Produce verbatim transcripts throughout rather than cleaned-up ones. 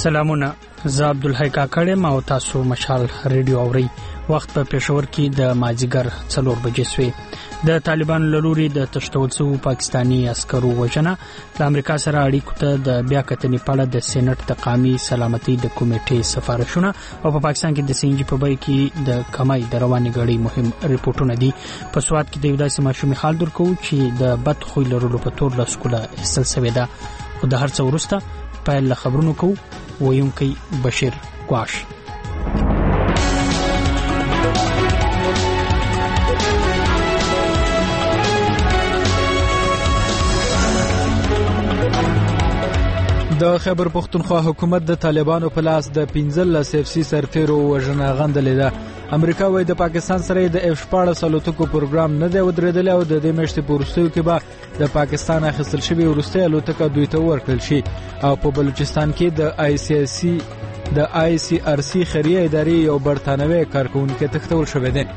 سلامونه، زه عبدالحی کاکړ یم او تاسو مشال ریډیو اورئ. وخت په پېښور کې د مازیګر څلور بجې سوې. د طالبانو له لوري د تښتول شوو پاکستاني عسکرو وژنه د امریکا سره اړیکو ته د بیا کتنې په اړه د سېنات د قومي سلامتۍ د کمیټې سفارشونه او په پاکستان کې د سي ان جي په بیه کې د کمای د روانې ګړۍ مهم ریپورتونه دي. په سواد کې د یو داسې ماشومې حال درکو چې د بد خوی لرلو په تور له سکوله ایستل شوې ده. خو د هر څه وروسته پیل له خبرونو کوو. ویونکی بشیر ګواش. د خیبر پختونخوا حکومت د طالبانو په لاس د پنځلس اف سي سرتیرو وژنه غندلې ده. امریکا وايي د پاکستان سره د اف شپاړس الوتکو پروګرام نه دی ودرېدلی او د دې میاشتې په وروستیو کې به د پاکستان اخیستل شوې وروستۍ الوتکه دوی ته ورکړل شي. او په بلوچستان کې د آی سی سی د آی سی آر سی خیریه ادارې یو برتانوي کارکونکي تښتول شوی دی.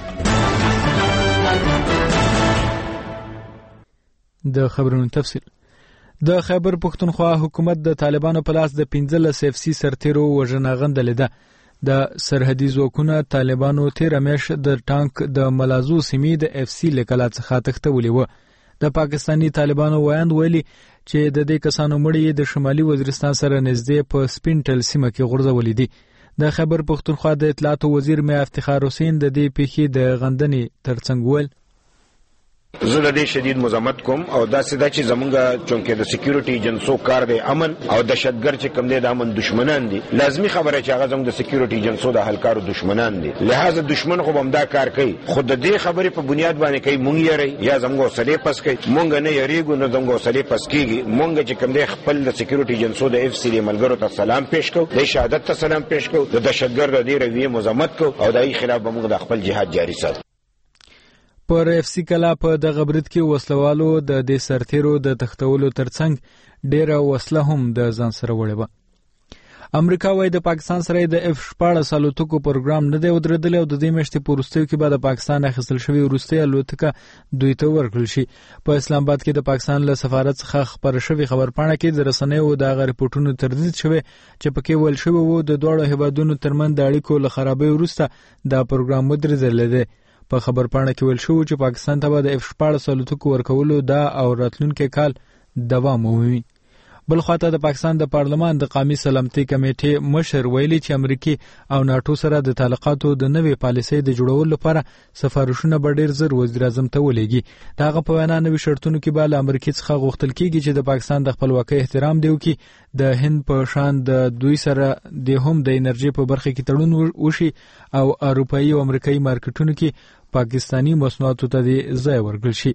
د خبرونو تفصیل. د خیبر پختونخوا حکومت د طالبانو په لاس د پنځلس اف سي سرتیرو وژنه غندلې ده. د سرحدي ځواکونو طالبانو تیر میاشت د ټانک د ملازو سیمې د اف سي لیکلات څخه تښتولې و. د پاکستاني طالبانو وایند ویلي چې د دې کسانو مړي د شمالي وزیرستان سره نږدې په سپینټل سیمه کې غورځولې دي. د خیبر پختونخوا د اطلاعاتو وزیر میا افتخار حسین د دې پیښې د غندنې ترڅنګ ویل زه د دې شدید مزاحمت کوم او دا سده چې زمونږه چونکه د سکیورټي ایجنسو کار دی امن او دهشتګر چې کم دی د امن دشمنان دي. لازمی خبره چې هغه زموږ د سکیورټي ایجنسو د هلکارو دشمنان دي. لہذا دشمن خو هم دا کار کوي. خو د دې خبرې په بنیاد باندې کوي مونږ یې یا زموږ وسلې پس کوي. مونږ نه یریږو نه زموږ وسلې پس کیږي. مونږ چې کم دی خپل د سکیورټي ایجنسو د اف سی ملګرو ته سلام پېښ کوو، د شهادت ته سلام پېښ کوو، د دهشتګر د دې رویې مزاحمت کوو او دای خلاف به موږ د خپل جهاد جاری ساتو. پر اف سی کلا په دغه برید کې وسلوالو د دې سرتیرو د تښتولو ترڅنګ ډیره وسله هم د ځان سره وړې وه. امریکا وايي د پاکستان سره د اف شپاړس الوتکو پروګرام نه دی ودرېدلی او د دې میاشتې په وروستیو کې به د پاکستان اخیستل شوې وروستۍ الوتکه دوی ته ورکړل شي. په اسلام آباد کې د پاکستان له سفارت څخه خپره شوې خبرپاڼه کې د رسنیو دغه ریپورټونو تردید شوی چې پکې ویل شوی و د دواړو هیوادونو ترمنځ د اړیکو له خرابۍ وروسته دا پروګرام ودرېدلی دی. په خبرپاڼه کې ویل شوی چې پاکستان ته به د اف شپاړس الوتکو ورکولو دا او راتلونکي کال دوام ومومي. بل خواته د پاکستان د پارلمان د قومي سلامتۍ کمیټې مشر ویلي چې امریکا او ناتو سره د تعلقاتو د نوې پالیسۍ د جوړولو لپاره سفارشونه به ډیر زر وزیر اعظم ته ولېږي. دغه په وینا نوې شرطونو کې به له امریکا څخه غوښتل کیږي چې د پاکستان د خپلواکۍ احترام دی وکړي، د هند په شان د دوی سره د هم د انرژي په برخه کې تړون وشي او اروپایي او امریکایي مارکیټونو کې پاکستانی مصنوعاتو ته د ځای ورکړل شي.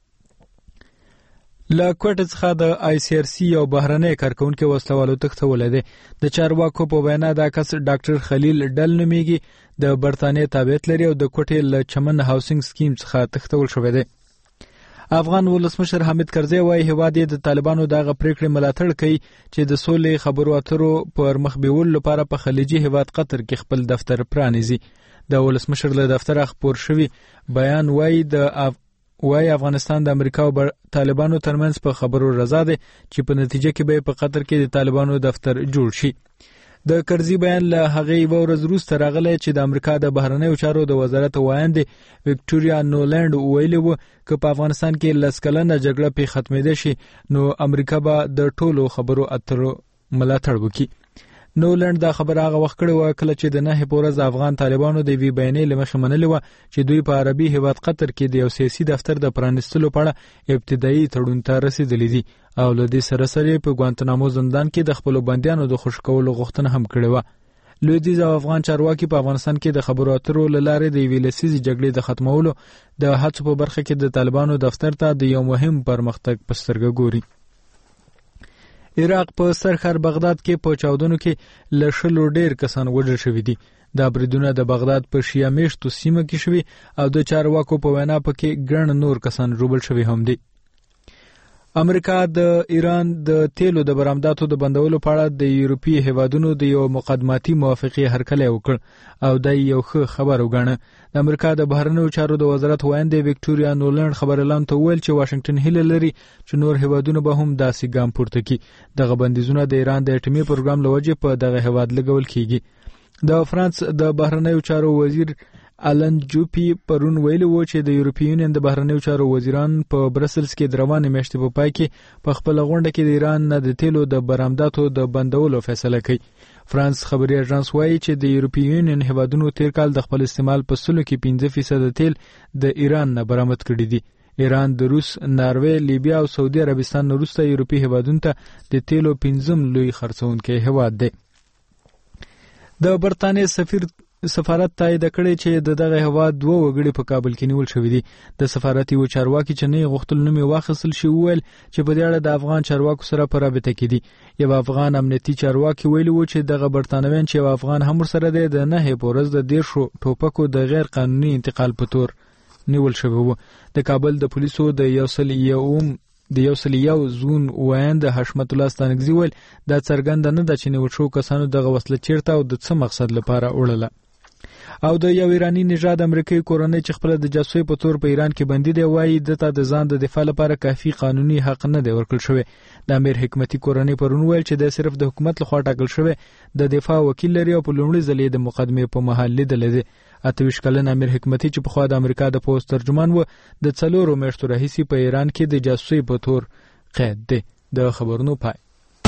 له کوټه څخه د آی سی آر سی او بهرنۍ کارکونکو وسلوالو تښتولې ده. د چارواکو په وینا دا کس ډاکټر خلیل ډل نومیږي، د برتانیې تابعیت لري او د کوټې له چمن هاوسینګ سکیم څخه تښتول شوی دی. افغان ولسمشر حامد کرزی وايي هیواد یې د طالبانو دغه پریکړې ملاتړ کوي چې د سولې خبرو اترو پر مخ بیول لپاره په خلیجي هیواد قطر کې خپل دفتر پرانیزي. د ولسمشر له دفتر خبر شوی بیان وايي د اف... وايي افغانستان د امریکا او طالبانو ترمنځ په خبرو رضا ده چې په نتیجه کې به په قطر کې د طالبانو دفتر جوړ شي. د کرزي بیان له هغه یو ورځ وروسته راغلی چې د امریکا د بهرنیو چارو د وزارت وایند وکټوریا نولند ویلي و چې په افغانستان کې لس کلنه جګړه په ختمېده شي نو امریکا به د ټولو خبرو اترو ملاتړ وکړي. نولند دا خبره هغه وخت کړې و کله چې د نه پورز افغان طالبانو د وی بیانې لمخې منلې و چې دوی په عربي هیواد قطر کې د یو سیاسي دفتر د پرانیستلو په اړه ابتدایي تړون ته رسیدلې دي او له دې سره سره په ګوانتنامو زندان کې د خپل بندیانو د خوشی کولو غوښتنه هم کړې و. لویدیځ او افغان چارواکي په افغانستان کې د خبرو اترو لاره د ویلې سیزي جګړې د ختمولو د هڅو په برخه کې د طالبانو دفتر ته د یو مهم پرمختګ په سترګه ګوري. عراق په سرخر بغداد کې په چاودنو کې لشلو ډیر کسان وژل شوي دي. دا بریدونه د بغداد په شیعه میشتو سیمه کې شوي او د چارواکو په وینا پکې ګڼ نور کسان ژوبل شوي هم دي. امریکا د ایران د تیلو د برآمداتو د بندولو په اړه د یورپی هیوادونو د یو مقدماتي موافقه هرکلی وکړ او د یو ښه خبر وګڼه. د امریکا د بهرنیو چارو د وزارت وایندې وکټوریا نولند خبرلاند ته ویل چې واشنگټن هیله لري چې نور هیوادونه به هم داسې ګام پورته کړي. دغه بندیزونه د ایران د اټومي پروګرام لوجه په دغه هیواد لګول کیږي. د فرانس د بهرنیو چارو وزیر آلن جوپی پرون ویلي و چې د یورپی یونین د بهرنیو چارو وزیران په برسلز کې د روانې میاشتې په پای کې په خپل غونډه کې د ایران نه د تیلو د برآمداتو د بندولو فیصله کوي. فرانس خبري اژانس وایي چې د یورپی یونین هیوادونو تیر کال د خپل استعمال په سلو کې پنځه فیصد تیل د ایران نه برآمد کړي دي. ایران د روس، ناروې، لیبیا او سعودي عربستان نه وروسته یورپی هیوادونو ته د تیلو پنځم لوی خرڅونکی هیواد دی. د برتانیې سفیر سفارت تایید کړی چې د دغه هیواد دوه وګړي په کابل کې نیول شوي دي. د سفارت یو چارواکي چې نه غوښتل نوم یې واخیستل شي وویل چې په دې اړه د افغان چارواکو سره په رابطه کې دي. یو افغان امنیتي چارواکي ویلي و چې دغه برتانویان چې یو افغان هم ورسره دی د نهې په ورځ د دیرشو ټوپکو د غیر قانوني انتقال په تور نیول شوی و. د کابل د پولیسو د یو سل یوم د یو سل یو زون وایند حشمت الله ستانکزي ویل دا څرګنده نه ده چې نیول شو کسانو دغه وسله چیرته او د څه مقصد لپاره وړله. او د یو ایرانی نژاد امریکایي کورنۍ چې خپل د جاسوسۍ په تور په ایران کې بندي دی وایي دته د ځان د دفاع لپاره کافي قانوني حق نه دی ورکړل شوی. د امیر حکمتي کورنۍ پرون ویل چې د صرف د حکومت لخوا ټاکل شوی د دفاع وکیل لري او په لومړي ځل د مقدمې په محل لیدل دي. اته ویشت کلن امیر حکمتي چې په خوا د امریکا د پوسټ ترجمان و د څلورو میاشتو راهیسې په ایران کې د جاسوسۍ په تور قید دی. د خبرونو پای.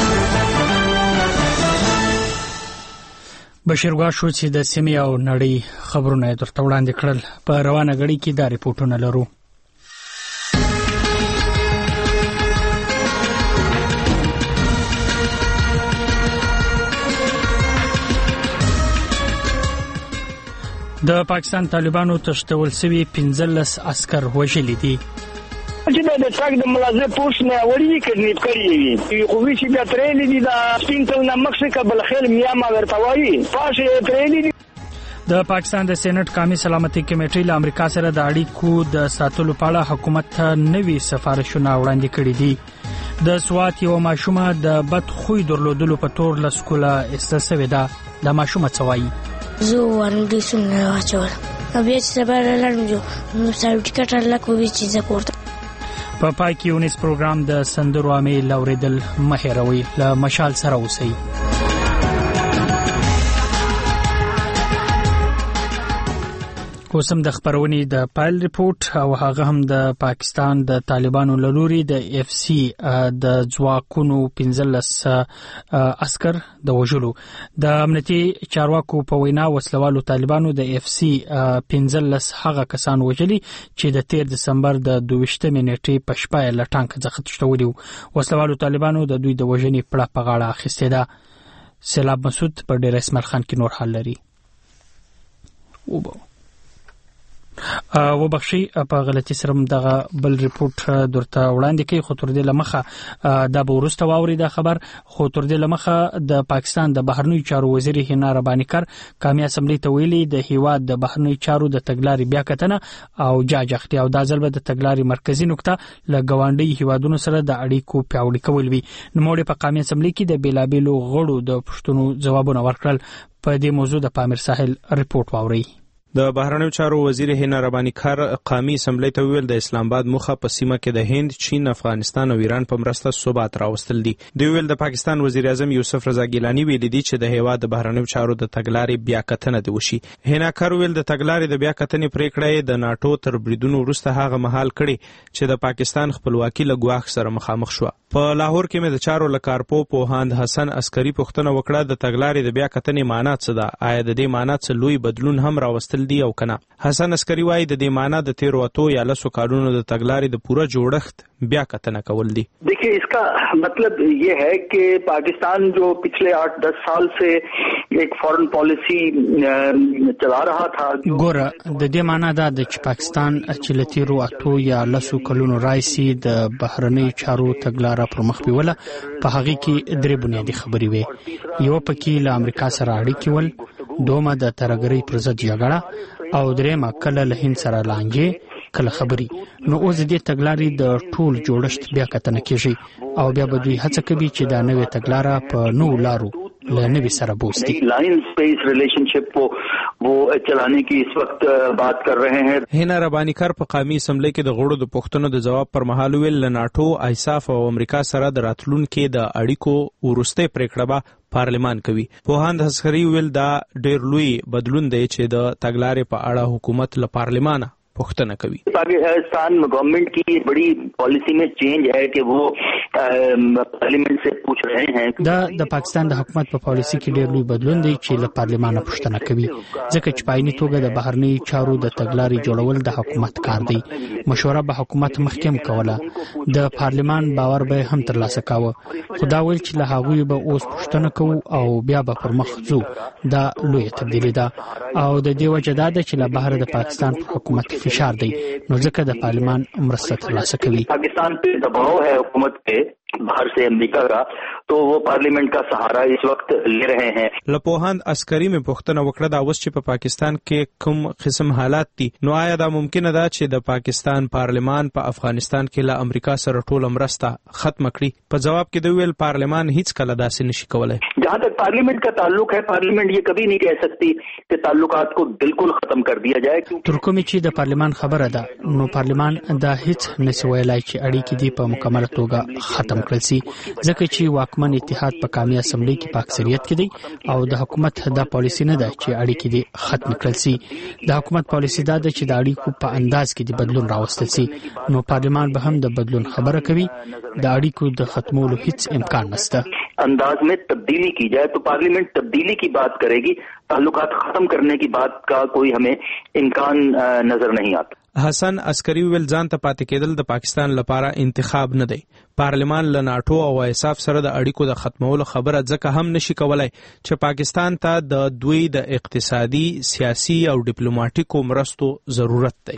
بشیر ګواشو چې د سیمې او نړۍ خبرونه درته وړاندې کړل. په روانه غړي کې دا ریپورتونه لرو. د پاکستان طالبانو تښتول شوي پنځلس عسكر وژلي دي. چې د ټاک د ملازمه پوښ نه وړي کړي کړي خو وی چې بیا ترېلې دي دا سپینټل نه مکسیکا بل خیر میا ما ورته وایي پاشه ترېلې دي. د پاکستان د سېنات قومي سلامتي کمیټې له امریکا سره د اړیکو د ساتلو په اړه حکومت ته نوي سفارشونه وړاندې کړي دي. د سوات یو ماشومه د بد خوی درلودلو په تور له سکوله ایستل شوې ده. د ماشومه څه وایي؟ زه ورنډې سونه واچول بیا چې سبا لاړم جو نو سرټیفیکټ الله کوي چې زه کوړم. په پای کې یونیس پروګرام د سندرو امې لوریدل مهیروي له مشال سره اوسئ. کوسم د خبرونې د پایل ریپورت او هغه هم د پاکستان د طالبانو لوري د اف سی د ځواکونو پنځلس عسكر د وژلو. د امنیتي چارواکو په وینا وسلوالو طالبانو د اف سی پنځلس هغه کسان وژلي چې د تیر دسمبر د دویشتمې نیټې په شپه له ټانک څخه تښتولي. وسلوالو طالبانو د دوی د وژنې پړه په غاړه اخیستې ده. سیلاب مسعود په ډیر اسماعیل خان کې نور حال لري. وبو و بخشي په غلطي سره دغه بل ریپورت درته وړاندې کوي. خو تر دې لمخه د بورسته واوري دا خبر خو تر دې لمخه د پاکستان د بهرنیو چارو وزیر هینا ربانی کار قومي اسمبلی ته ویلي د هیواد د بهرنیو چارو د تګلارې بیا کتنه او جاج اختیار او د ځل د تګلارې مرکزی نقطه ل غونډي هیوادونو سره د اړیکو پیاوړي کول وي. نو په قومي اسمبلی کې د بیلابیلو غړو د پښتنو ځوابونه ورکړل. په دې موضوع د پامیر ساحل ریپورت واوري. د بهرنیو چارو وزیر هینا ربانی کار قومي اسمبلی ته ویل د اسلام آباد مخه په سیمه کې د هند، چین، افغانستان او ایران په مرسته ثبات راوستل دي. د ویل د پاکستان وزیر اعظم یوسف رضا ګیلانی ویل دي چې د هیواد د بهرنیو چارو د تګلارې بیا کتنه دی وشي. هینا کار ویل د تګلارې د بیا کتنې پریکړه د ناتو تر بریدونو وروسته هغه مهال کړي چې د پاکستان خپلواکي له ګواښ سره مخامخ شو. په لاهور کې مې د چارو لکارپو پوهاند حسن عسکري پوښتنه وکړه د تګلارې د بیا کتنې معنی څه ده؟ آیا د دې معنی څه لوی بدلون هم راوستل دي او کنه؟ حسن عسکری وايي د دې معنی د تیرو اتو یا لسو کارونو د تګلارې د پوره جوړښت بیا کتنه کول دي. देखिए इसका मतलब ये है कि पाकिस्तान जो पिछले आठ दस साल से एक फॉरेन पॉलिसी चला रहा था ګوره د دې معنی دا د پاکستان چې لتیرو اتو یا لسو کلونو راځي د بهرنی چارو تګلارې پر مخ بیوله په هغه کې درې بنیادی خبرې وي. یو پکې له امریکا سره اړیکې ول، دومه د ترګری پر ضد جګړه او درېمه کله له هند سره لانجې کله خبري. نو اوس دې تګلارې د ټول جوړښت بیا کتنه کیږي او بیا به دوی هڅه کوي چې دا نوې تګلاره په نو لارو لنوي سره بوستي. लाइन स्पेस रिलेशनशिप को वो चलाने की इस वक्त बात कर रहे हैं. هینا ربانی کار په قومي اسمبلی کې د غړو د پښتنو د جواب پر مهال ویل لناټو ایساف او امریکا سره د راتلونکو د اړیکو ورسته پریکړه به پارلمان کوي. پوهاند حسخري ویل دا ډېر لوی بدلون دی چې د تګلارې په اړه حکومت له پارلمانه پختنه کوي. पाकिस्तान गवर्नमेंट की बड़ी पॉलिसी में चेंज है कि वो पार्लियामेंट से पूछ रहे हैं. دا د پاکستان د حکومت په پالیسي کې ډېر لوی بدلون دی چې له پارلمانه پښتنه کوي ځکه چې پایني توګه د بهرنی چارو د تګلارې جوړول د حکومت کار دی. مشوره به حکومت محکم کوله. د پارلمان باور به هم ترلاسه کاوه. خدا ویل چې له هغوی به اوس پښتنه کوو او بیا به پر مخ ځو. دا لوی تبدیلی ده او د دې وجه دا ده چې له بهر د پاکستان په حکومت فشار دی نو ځکه د پارلمان مرسته ترلاسه کوي. पाकिस्तान पे दबाव है हुकूमत पे बाहर से अमेरिका का तो वो पार्लियामेंट का सहारा इस वक्त ले रहे हैं. لپوهاند عسکري مې پوښتنه وکړه دا اوس چې په پاکستان کې کوم قسم حالات دي نو آیا دا ممکنه ده چې د پاکستان پارلمان په افغانستان کې له امریکا سره ټول مرسته ختم کړي؟ په جواب کې دوی ویل پارلمان هیڅ کله داسې نشي کولای. जहाँ तक पार्लियामेंट का ताल्लुक है पार्लियामेंट ये कभी नहीं कह सकती कि ताल्लुकात को बिल्कुल खत्म कर दिया जाए. تر کومې چې د پارلمان خبره ده نو پارلمان دا هیڅ نشي ویلای چې اړیکې دي په مکمله توګه ختم کړل شي ځکه چې واکمن اتحاد په قومي اسمبلی کې په اکثریت کې دی او د حکومت دا پالیسی نه ده چې اړیکې دي ختم کړل شي. د حکومت پالیسی دا ده چې د اړیکو په انداز کې د بدلون راوستل شي نو پارلمان به هم د بدلون خبره کوي. د اړیکو د ختمولو هیڅ امکان نشته. अंदाज में तब्दीली की जाए तो पार्लियामेंट तब्दीली की बात करेगी. ताल्लुकात खत्म करने की बात का कोई हमें इम्कान नजर नहीं आता. حسن عسکري ویل ځان ته پاتې کېدل د پاکستان لپاره انتخاب نه دی. پارلمان له ناټو او ایساف سره د اړیکو د ختمولو خبره ځکه هم نشي کولای چې پاکستان ته د دوی د اقتصادي، سیاسي او ډیپلوماټیکو مرستو ضرورت دی.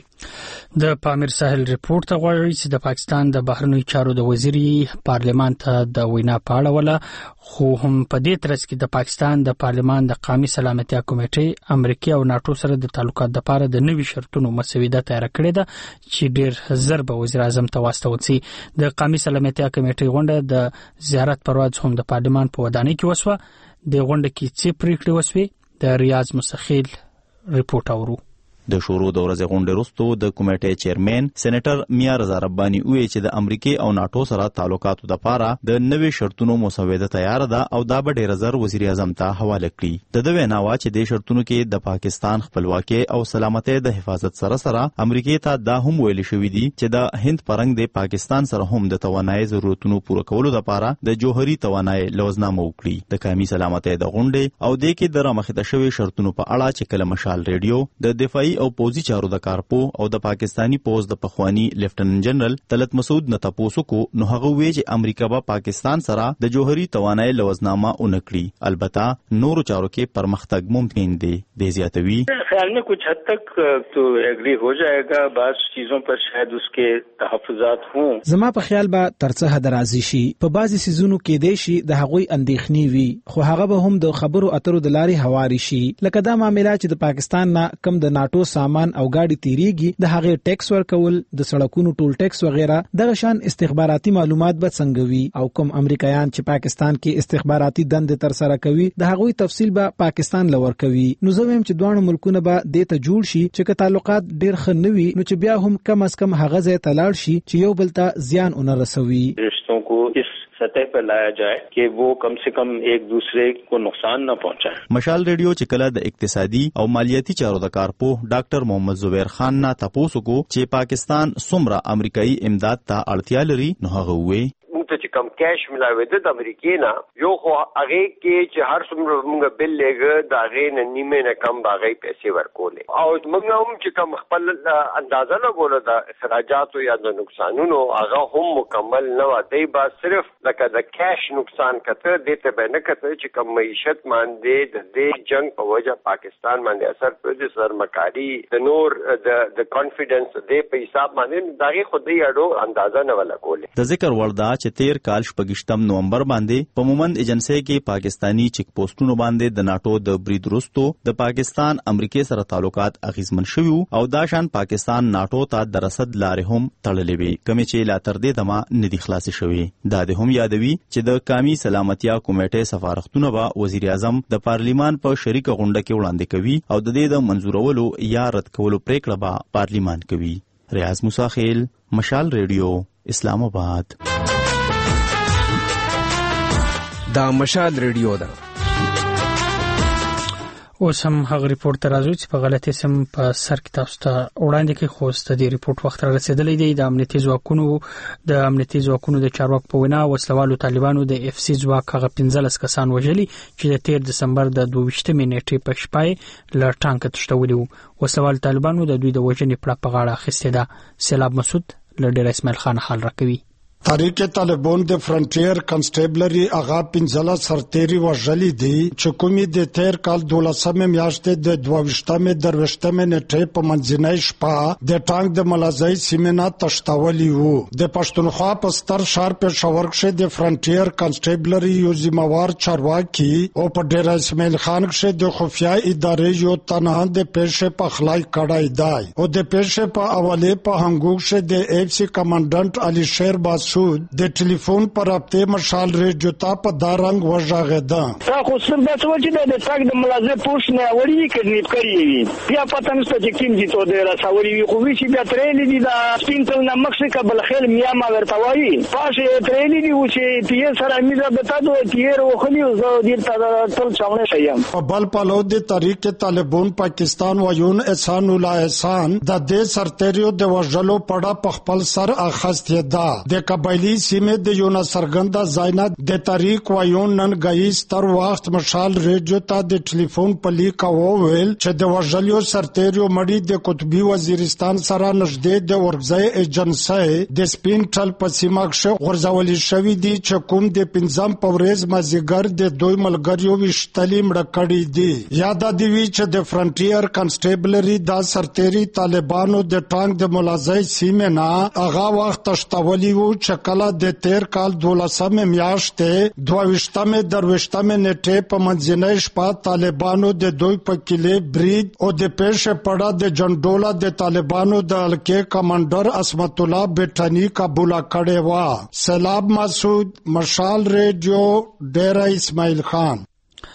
د پامیر ساحل ریپورت غواړي چې د پاکستان د بهرنیو چارو د وزیري پارلمان ته د وینا پاړه ولا خو هم په دې ترڅ کې د پاکستان د پارلمان د قومي سلامتیا کمیټې امریکا او ناټو سره د تعلقات لپاره د نوي شرطونو مسوده تیار کړې ده چې ډېر زر به وزیر اعظم ته واستول شي. د قومي سلامتیا کمیټې غونډه د زیارت پر ورځ هم د پارلمان په ودانۍ کې وسوه. د غونډه کې څه پریکړې وسوي د ریاض مستخیل ریپورت اورو. د شورو د ورځې غونډې وروسته د کمیټې چیرمن سېنیټر میا رضا رباني وایي چې د امریکا او ناټو سره تعلقاتو لپاره د نوي شرطونو مسوده تیار ده او دا به ډېر زر وزیر اعظم ته حواله کړي. د دوی ناوا چې د شرطونو کې د پاکستان خپلواکي او سلامتۍ د حفاظت سره سره امریکا ته دا هم ویل شوی دی چې د هند پرنګ د پاکستان سره هم د توانایي ضرورتونو پوره کولو لپاره د جوهري توانایي لوزنامه وکړي. د قومي سلامتۍ د غونډې او د کې د رامخته شوی شرطونو په اړه چې کله مشال ریډیو د دفاعي او پوزي چارو د کارپو او د پاکستانی پوز د پخوانی لیفټننټ جنرال طلعت مسعود نه تاسو کو نو هغه وی چې امریکا به پاکستان سره د جوهري توانایي لوزنامه اونکړي. البته نورو چارو کې پرمختګ ممکن دی. د زیاتوي خیال में कुछ हद तक तो एग्री हो जाएगा. بعض चीजों पर शायद उसके तहफुजात हों. زما په خیال به ترڅه د راضي شي په بعضي سيزونو کې دی شي د هغوی اندېښنې وي خو هغه به هم د خبرو اترو د لارې هواري شي. لکه دا معاملات چې د پاکستان نه کم د ناټو سامان او گاډي تیریږي د هغه ټیکس ورکول د سړکونو ټول ټیکس وغیرہ دغه شان استخباراتي معلومات به څنګه وي او کوم امریکایان چې پاکستان کې استخباراتي دند تر سره کوي د هغوی تفصیل به پاکستان لور کوي. نو زه ویم چې دوه ملکونه به د ته جوړ شي چې تعلقات ډیر خنوي نو چې بیا هم کم از کم هغه ځای تلاړ شي چې یو بل ته زیان اون رسوي. رشتوں کو اس سطح پر لایا جائے کہ وہ کم سے کم ایک دوسرے کو نقصان نہ پہنچائے. مشال ریډیو چې کله د اقتصادي او مالیاتي چارو د کارپو ډاکټر محمد زبیر خان نه تاسو کو چې پاکستان څومره امریکایي امداد ته اړتیا لري نو هغه وایي چې کم کیش ملاوي د امریکای نه یو خو هغه کې چې هر څومره موږ بل لګ دا غي نه نیمه نه کم باغې پیسې ورکولې او موږ هم چې کم خپل اندازه لګول د اخراجات یا د نقصانونو هغه هم مکمل نه و دی با صرف لکه د کیش نقصان کته دته به نه کته چې کم معیشت باندې د دې جنگ په وجه پاکستان باندې اثر پر د سرمکاری د نور د د کانفیډنس د په حساب باندې دا غي خو دې اډو اندازه نه ولا کولې. د ذکر وردا چې تیر کال شپږشتم نومبر باندې په مومند ایجنسی کې پاکستانی چیک پوسټونو باندې د ناټو د برید وروسته د پاکستان امریکای سره تعلقات اغیزمن شوي او دا شان پاکستان ناټو ته د رسد لارې هم تړلې وي کومې چې لا تر دې دمه ندي خلاصې شوي. دا د هم یادوي چې د قومي سلامتیا کمیټې سفارښتونه به وزیر اعظم د پارلیمان په شریکه غونډه کې وړاندې کوي او د دې د منظورولو یا رد کولو پریکړه به پارلیمان کوي. ریاض موسی خیل، مشال ریډیو، اسلام آباد. دا مشال ریډیو ده. اوس هم هغه ریپورت ته راځو چې په غلطي سم په سر کې تاسو ته وړاندې کې خوست دی ریپورت وخت را رسیدلی دی. د امنیتي ځواکونو د امنیتي ځواکونو د چارواکو په وینا وسلوالو طالبانو د اف سی ځواک هغه پنځلس کسان وژلي چې د تیر دسمبر د دوه ویشتمې نیټې په شپه له ټانکه تښتولي وو. وسلوالو طالبانو د دوی د وژنې پړه په غاړه اخیستې ده. سیلاب مسعود له ډیر اسماعیل خان حال راکوي. تحریک طالبان د فرنټیر کنسټیبلری اغا پنځله سرتيري وژلي دي چې کومي د تیر کال دولسمه میاشتې د دوه درويشتمه نیټه په منځنۍ شپه د ټانک د ملازۍ سیمنا تشتاولي وو. د پښتونخوا په ستر شهر پېښور کې د فرنټیر کنسټیبلری یو ذمہوار چارواکي او په ډیر اسماعیل خان کې د خفیا ادارې یو تنها د پېښې په خلای کړای دی او د پېښې په اوله په هنګوک کې د اف سی کمانډنټ علي شیر باس د ټلیفون پر رابطه مشال ریډیو ته په دارنګ وژاغېده. تا خو سم د څه چې د تاګ د ملازه پوښ نه وړي کړي کړي بیا پته نشته چې کوم دي ته د راسوري وي خو وی چې بیا ترېلې دي دا سپینتل نه مکسیکا بل خیر میا ما ورته وایي پاشه ترېلې دي چې پی سره میزه بتا دوه تیر وخلی زه دې ته تل څاونه شیم. په بل پلو د تحریک طالبان پاکستان وایون احسان الله احسان د دې سرتریو د وژلو پړه په خپل سر اخستې ده. د قبایلی سیمه د یو نصرګنده زاینت د تاریخ وایون نن غیس تر وخت مشال ریډیو ته د ټلیفون په لیک وویل چې د وژلیو سرتیرو مړی د قطبی وزیرستان سره نږدې د ورغځي ایجنسی د سپینټل په سیمه کې غرزولي شوی دي چې کوم د پنځم پورز مازیګر د دوی ملګریو وشتلی مړ کړی دي. یاد دی وی چې د فرنټیر کنسټیبلری د سرتيري طالبانو د ټانک د ملازۍ سیمه نه هغه وخت تشتاولي وو چې کله د تیر کال دولسمه میاشتې دوه ویشتمه درويشتمه نیټه په منځنۍ شپه طالبانو د دوی په کلی برید او د پېښې پړه د جنډولا د طالبانو د الکه کمانډر اسمت الله بیٹانی قبول کړي وا. سیلاب مسعود، مشال ریډیو، ډیر اسماعیل خان.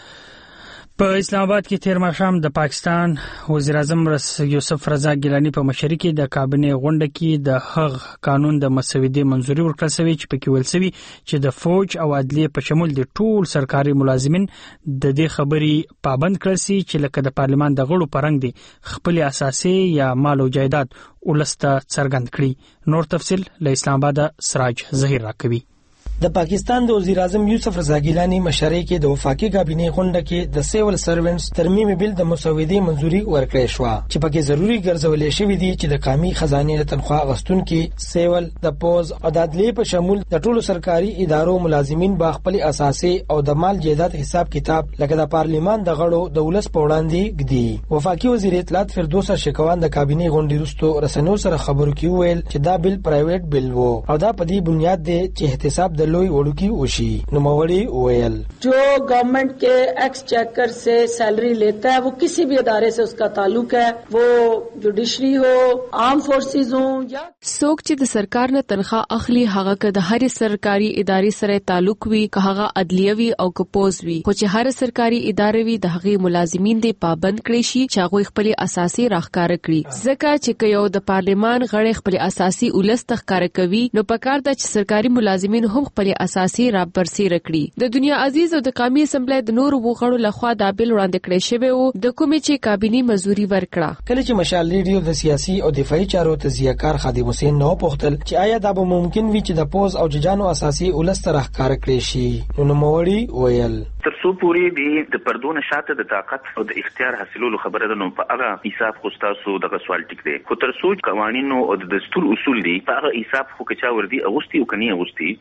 په اسلام آباد کې تیر ماښام د پاکستان وزیر اعظم یوسف رضا ګیلانی په مشرۍ کې د کابینې غونډه کې د هغ قانون د مسودې منځوري ورکړل شوې چې پکې ویل شوی چې د فوج او عدلیه په شمول د ټول سرکاري ملازمین د دې خبرې پابند کړل شي چې لکه د پارلمان د غړو پرنګ دي خپل اساسي یا مال او جایداد ولسته څرګند کړي. نور تفصیل له اسلام آباد سراج ظهیر راکوي. د پاکستان د وزیر اعظم یوسف رضا ګیلانی مشرۍ کې د وفاقي کابینې غونډه کې د سیول سروینټس ترمیم بل د مسودې منځوري ورکړې شو چې پکې ضروري ګرځولې شوې دي چې د قومي خزانه د تنخواه غستونکو سیول د پوز او د عدلیه په شمول د ټولو سرکاري ادارو ملازمین با خپل اساسي او د مال جایداد حساب کتاب لکه د پارلیمان د غړو د ولس په وړاندې ګدي. وفاقي وزیر اطلاعات فردوسه شکوان د کابینې غونډې وروسته رسنیو سره خبرو کې ویل چې دا بل پرایویټ بل وو او دا په دې بنیاد دی چې احتساب د लोई ओडू की ओशी नुमावड़ी ओएल जो गवर्नमेंट के एक्स चेकर से सैलरी लेता है वो किसी भी अदारे से उसका ताल्लुक है, वो जुडिशरी हो, आर्म फोर्सेस हो या څوک چې د سرکار نه تنخواه اخلي هغه که د هر سرکاري ادارې سره تعلق وي که هغه عدلیه وي او که پوز وي خو چې هر سرکاري ادارې وي د هغې ملازمین دې پابند کړي شي چې هغوی خپل اساسي راښکاره کړي ځکه چې که یو د پارلمان غړی خپل اساسي ولس ته ښکاره کوي نو پکار ده چې سرکاري ملازمین هم خپل اساسي رابرسېره کړي. د دنیا عزیز او د قومي اسمبلی د نورو وغړو لخوا دا بل وړاندې کړی شوی و د کومې چې کابینې منځوري ورکړه. کله چې مشال ریډیو د سیاسي او دفاعي چارو تجزیه‌کار خادم حسین نو پوښتل چې آیا دا به ممکن وي چې د پوز او ججانو اساسي ولس ته راښکاره کړي شي نو نوموړي ویل تر څو پورې د پردو نشاته د طاقت او د اختیار حاصلولو خبره ده نو په هغه حساب خو تاسو دغه سوال ټیک دی خو تر څو قوانینو او د دستور اصول دي په هغه حساب خو کچا وردی اغوستي او کني اغوستي هغه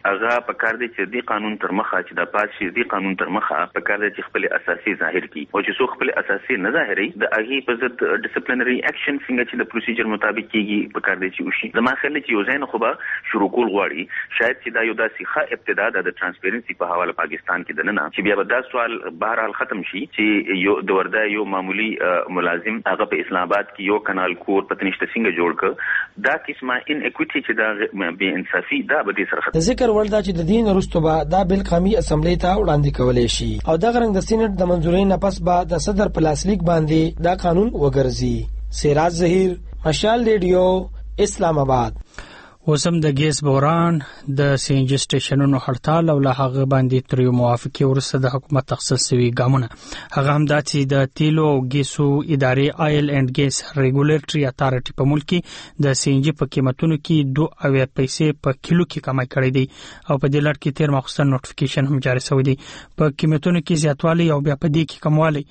په کار دی چې د قانون تر مخه چې د پاس شي د قانون تر مخه په کار دی چې خپل اساسي ظاهر کی او چې څو خپل اساسي نه ظاهري د اغي په ضد ډیسپلینری اکشن څنګه چې د پروسیجر مطابق کیږي په کار دی چې وشي زما خیال چې یو ځای نه خو به شروع کول غواړي شاید چې دا یو داسې ښه ابتدا ده د ترانسپیرنسي په حواله پاکستان کې د نه چې بیا به دا سوال بهرحال ختم شي چې یو د وردا یو معمولی ملازم هغه په اسلام آباد کې یو کانال کور پتنشت څنګه جوړ ک دا قسمه ان اکوئټی چې دا بے انصافي دا به دې سره ختم ذکر ولدا چې د دین وروسته دا بل قومي اسمبلی ته وړاندې کولای شي او دا غرنګ د سېنات د منځورۍ نه پس به د صدر پلاسلیک باندې دا قانون وګرځي سراج ظهیر مشال ریډیو اسلام آباد وسم د ګیس بوران د سی ان جی سټیشنونو هړتال او له هغه باندې تر یو موافقه ورسره د حکومت تخصص سوي ګامونه هغه هم د چې د تیلو او ګیسو ادارې آیل اینڈ ګیس ریګولیټری اتارټي په ملک کې د سی ان جی په قیمتونو کې دوه اویا پیسې په کیلو کې کمای کړې دي او په دې لړ کې تیر مخصوص نوټیفیکیشن هم جاری شوی دی په قیمتونو کې زیاتوالی او بیا په دې کې کموالی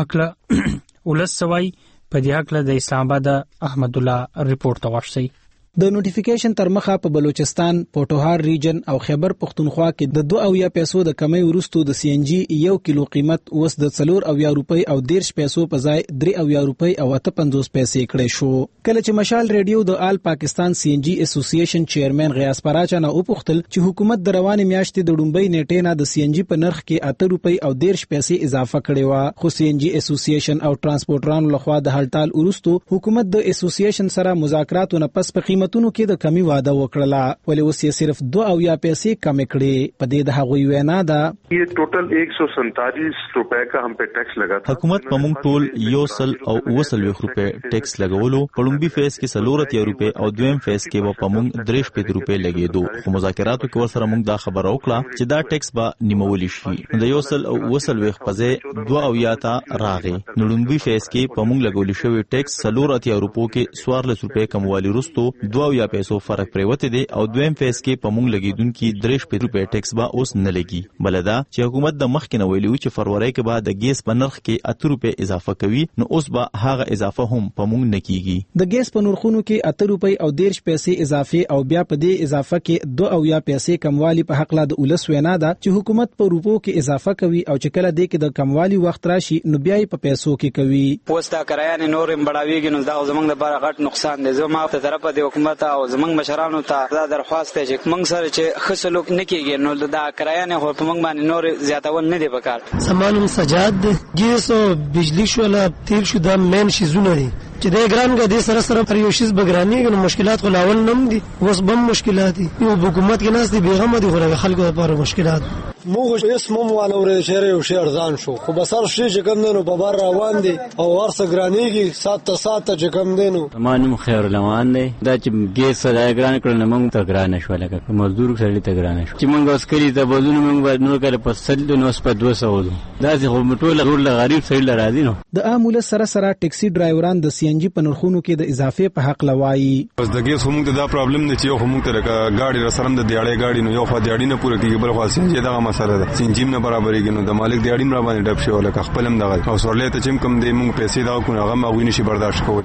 پاکله ولس سوای په دې حق له د اسلام آباد احمد الله ریپورت تواشي د نوټیفیکیشن تر مخه په بلوچستان، پورټوهار ریجن او خیبر پختونخوا کې د دوه اویا پیسو د کمی ورستو د سی ان جی یو کیلو قیمت اوس د څلور اویا روپۍ او دیرش پیسو په ځای درې اویا روپۍ او اته پنځوس پیسې کړې شو. کله چې مشال ریډیو د آل پاکستان سی ان جی اسوسییشن چیرمن غیاث پراچا نه وپوښتل چې حکومت د روانې میاشتې د ډومبۍ نیټې نه د سی ان جی په نرخ کې اته روپۍ او دیرش پیسې اضافه کړې و، خو سی ان جی اسوسییشن او ترانسپورټرانو لخوا د هړتال ورستو حکومت د اسوسییشن سره مذاکراتو نه پس په قیمتونو کې د کمی وعده وکړه، ولې اوس یې صرف دوه اویا پیسې کم کړې. په دې د هغوی وینا ده یہ ټوټل ایک سو سینتالیس روپے کا هم په ټیکس لگا تھا. حکومت په موږ ټول یو سل او وسل روپے ټیکس لګولو، پړومبي فیس کې سلورت یو روپے او دویم فیس کې و په موږ درېش په روپے لګېدو، خو مذاکراتو کې ورسره موږ دا خبره وکړه چې دا ټیکس به نیمول شي. د یو سل او وسل وخ په ځای دوه اویا تا راغی. نو لومبي فیس کې په موږ لګول شوی ټیکس سلورت یو روپو کې سوارلس روپے کموالی رستو دوه اویا پیسو فرق پریوته دی او دویم فیس کې په موږ لګیدونکو درېش په روپے ټیکس به اوس نه لګي. بلدا چې حکومت د مخ کې نو ویلو چې فروری کې بعد د ګیس په نرخ کې اته روپے اضافه کوي، نو اوس به هغه اضافه هم په موږ نه کیږي. د ګیس په نرخونو کې اته روپے او دیرش پیسې اضافه او بیا په دې اضافه کې دوه اویا پیسې کموالی په حق لا د اولس وینا ده چې حکومت په روپو کې اضافه کوي او چې کله دې کې د کموالی وخت راشي نو بیا په پیسو کې کوي. پوسټا کرایان نورم بڑاویږي نو دا زمونږ لپاره غټ نقصان دی. زما په طرفه د حکومت او زمونږ مشرانو ته دا درخواست دی چې موږ سره چې خصلوک نکېږي نو دا کرایان خو په موږ باندې نور زیاتول نه دی پکار. سامان سجاد ګیس او بجلی شو لا تیل شو دا مین شي زونه دي چې د ګران غا د سره سره پر یو شیز بګرانی نو مشکلات خلاول نم دي اوس بم مشکلات دي یو حکومت کې ناس دي بیغمه دي خو خلکو لپاره مشکلات موږ اسمم والو شهر یو شهر ځان شو خو بسر شي چې کوم نو په بار روان دي او ورسره ګرانیږي سات ته سات چې کوم دینو مانو خیر روان دي دا چې ګیس سره ګران کړل موږ ته ګران شو لکه مزدور سره ته ګران شو چې موږ اوس کلی ته بوزونه موږ نو کړ په سل نو په دوه سو دا چې هم ټول ټول غریب سره لراځي نو د عامل سره سره ټیکسي ډرایوران د سی ان جی په نرخونو کې د اضافه په حق لوایي. بس د ګیس هم دا پرابلم نه چې یو هم ته ګاډي رسرم د دیاړې ګاډي نو یو خو دیاړي نه پوره کیږي بل خو سي دا مسله ده سینجیم نه برابرېږي نو د مالک دیاړي را باندې ډب شي ولکه خپلم دغه او سورلې ته چې کم دی موږ پیسې دا کو هغه ما ویني شي برداشت کول.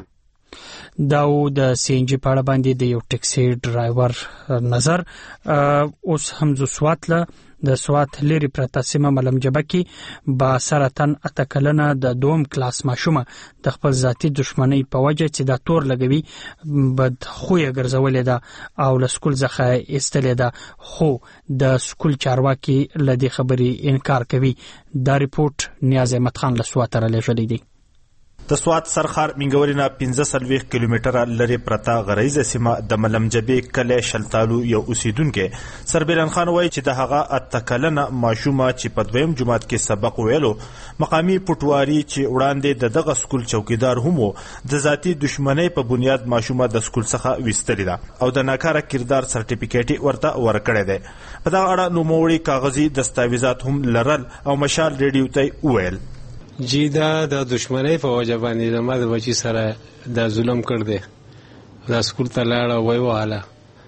داو د سی ان جی په اړه باندې د یو ټیکسي ډرایور نظر اوس هم زو سواتله د سوات لري پرته سیمه ملم جبه کې با سرطان اتکلنه د دوم کلاس ماشومه د خپل ذاتی دښمنۍ په وجه چې د تور لګوي بد خوې ګرځولې ده او له سکول څخه ایستلې ده، خو د سکول چارواکي لدی خبري انکار کوي. دا ریپورت نیاز احمد خان له سوات را لېږلی دی. د سوات سرخار منګورینه پنځه سلويخ کیلومتره لري پرتا غریزه سیمه د ملمجبې کله شلتالو یو اوسیدونکو سربیران خان وایي چې د هغه اتکلنه ماشومه چې په دویم جماعت کې سبق ویلو مقامی پټواری چې وړاندې د دغه سکول چوکیدار هم د ذاتی دښمنۍ په بنیاد ماشومه د سکول څخه وستلی ده او د ناکاره کردار سرټیفیکیټ ورته ورکړی دی. په دغه اړه نوموړي کاغذي دستاویزات هم لرل او مشال ریډیو ته وویل جی دا د دشمنی په وجه باندې زما د بچی سره د ظلم کړ دی، دا سکول ته لاړه وای واله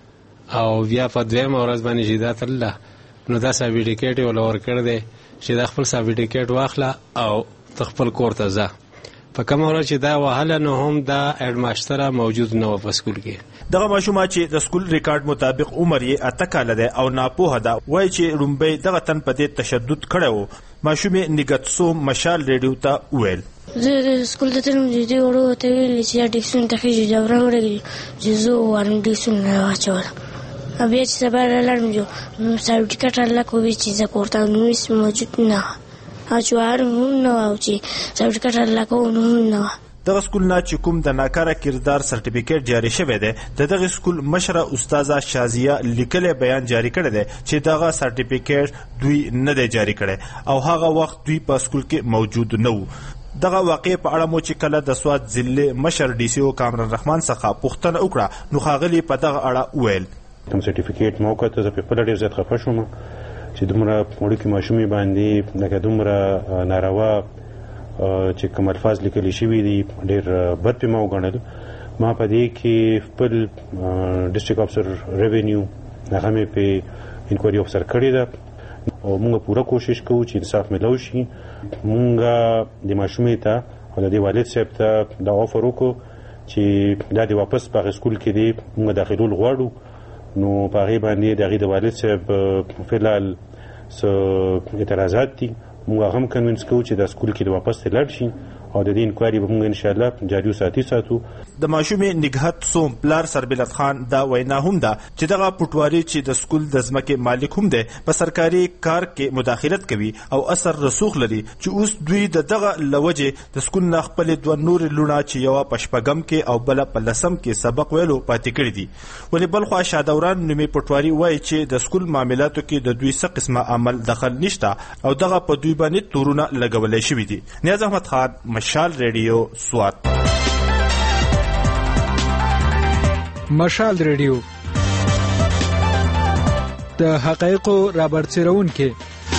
او بیا په دویم ورځ باندې چې دا تلله نو دا سرټیفیکیټ ولا ور کړ دی چې دا خپل سرټیفیکیټ واخله او خپل کور ته ځه. په کوم ورځ چې دا وهله نو هم دا هډ ماستر موجود نه و په سکول کې. دغه ماشومه چې د سکول ریکارډ مطابق عمر یې اته کاله ده او ناپوهه ده وایي چې رومبي دغه تن په دې تشدد کړی و. ماشومې نګتسو مشال ریډیو ته وویل زه د سکول ته تلم چې دوی وړو ورته ویلې چې ډیکسون ته خېږي جبران ورغلي چې زه ووایم ډیکسون نه واچوله. بیا چې سبا رالاړم نو سرټیفیکټ راکړو چې زه کور ته نو موجود نه اچوار هم نه او چې سرټیفیکټ راکړو نو هم نه. دغه سکول نه چې کوم د ناکاره کردار سرټیفیکټ جاری شوی دی د دغه سکول مشره استاده شازیه لیکلی بیان جاری کړی دی چې دغه سرټیفیکټ دوی نه دی جاری کړی او هغه وخت دوی په سکول کې موجود نه وو. دغه واقعې په اړه مو چې کله د سوات ضلع مشر ډي سي او کامران رحمان څخه پوښتنه وکړه نو ښاغلي په دغه اړه وویل کوم سرټیفیکټ مو وکړ زه په خپله ډېر زیات خفه شوم چې دومره وړوکې ماشومې باندې لکه دومره ناروا چې کوم الفاظ لیکلي شوي دي ډېر بد پې ما وګڼل. ما په دې کې خپل ډسټرکټ افسر ریونیو هغه مې په انکوایري افسر کړې ده او موږ پوره کوشش کوو چې انصاف ملو شي. موږ د ماشومې ته او د دې والد صاحب ته دا افر وکړو چې دا د واپس په هغه سکول کې دی موږ داخلول غواړو. نو په هغې باندې د هغې د والد صاحب فلحال څه اعتراضات دي. موږ هغه هم کنوینس کوو چې دا سکول کې د واپس ته لاړ شي او د دې انکوایري به موږ انشاءالله جاري وساتي ساتو. د ماشومې نګهت سوم پلار سربلت خان دا وینا هم ده چې دغه پټواري چې د سکول د ځمکې مالک هم دی په سرکاري کار کې مداخلت کوي او اثر رسوخ لري چې اوس دوی د دغه لوجې د سکول نه خپلې دوه نورې لوڼه چې یوه په شپږم کې او بله په لسم کې سبق ویلو پاتې کړي دي. ولې بل خوا شادوران نومې پټواري وایي چې د سکول معاملاتو کې د دوی څه قسمه عمل دخل نشته او دغه په دوی باندې تورونه لګولی شوي دي. نیاز احمد خان، مشال ریډیو، سوات. مشال ریډیو د حقایقو رابرسېرونکي.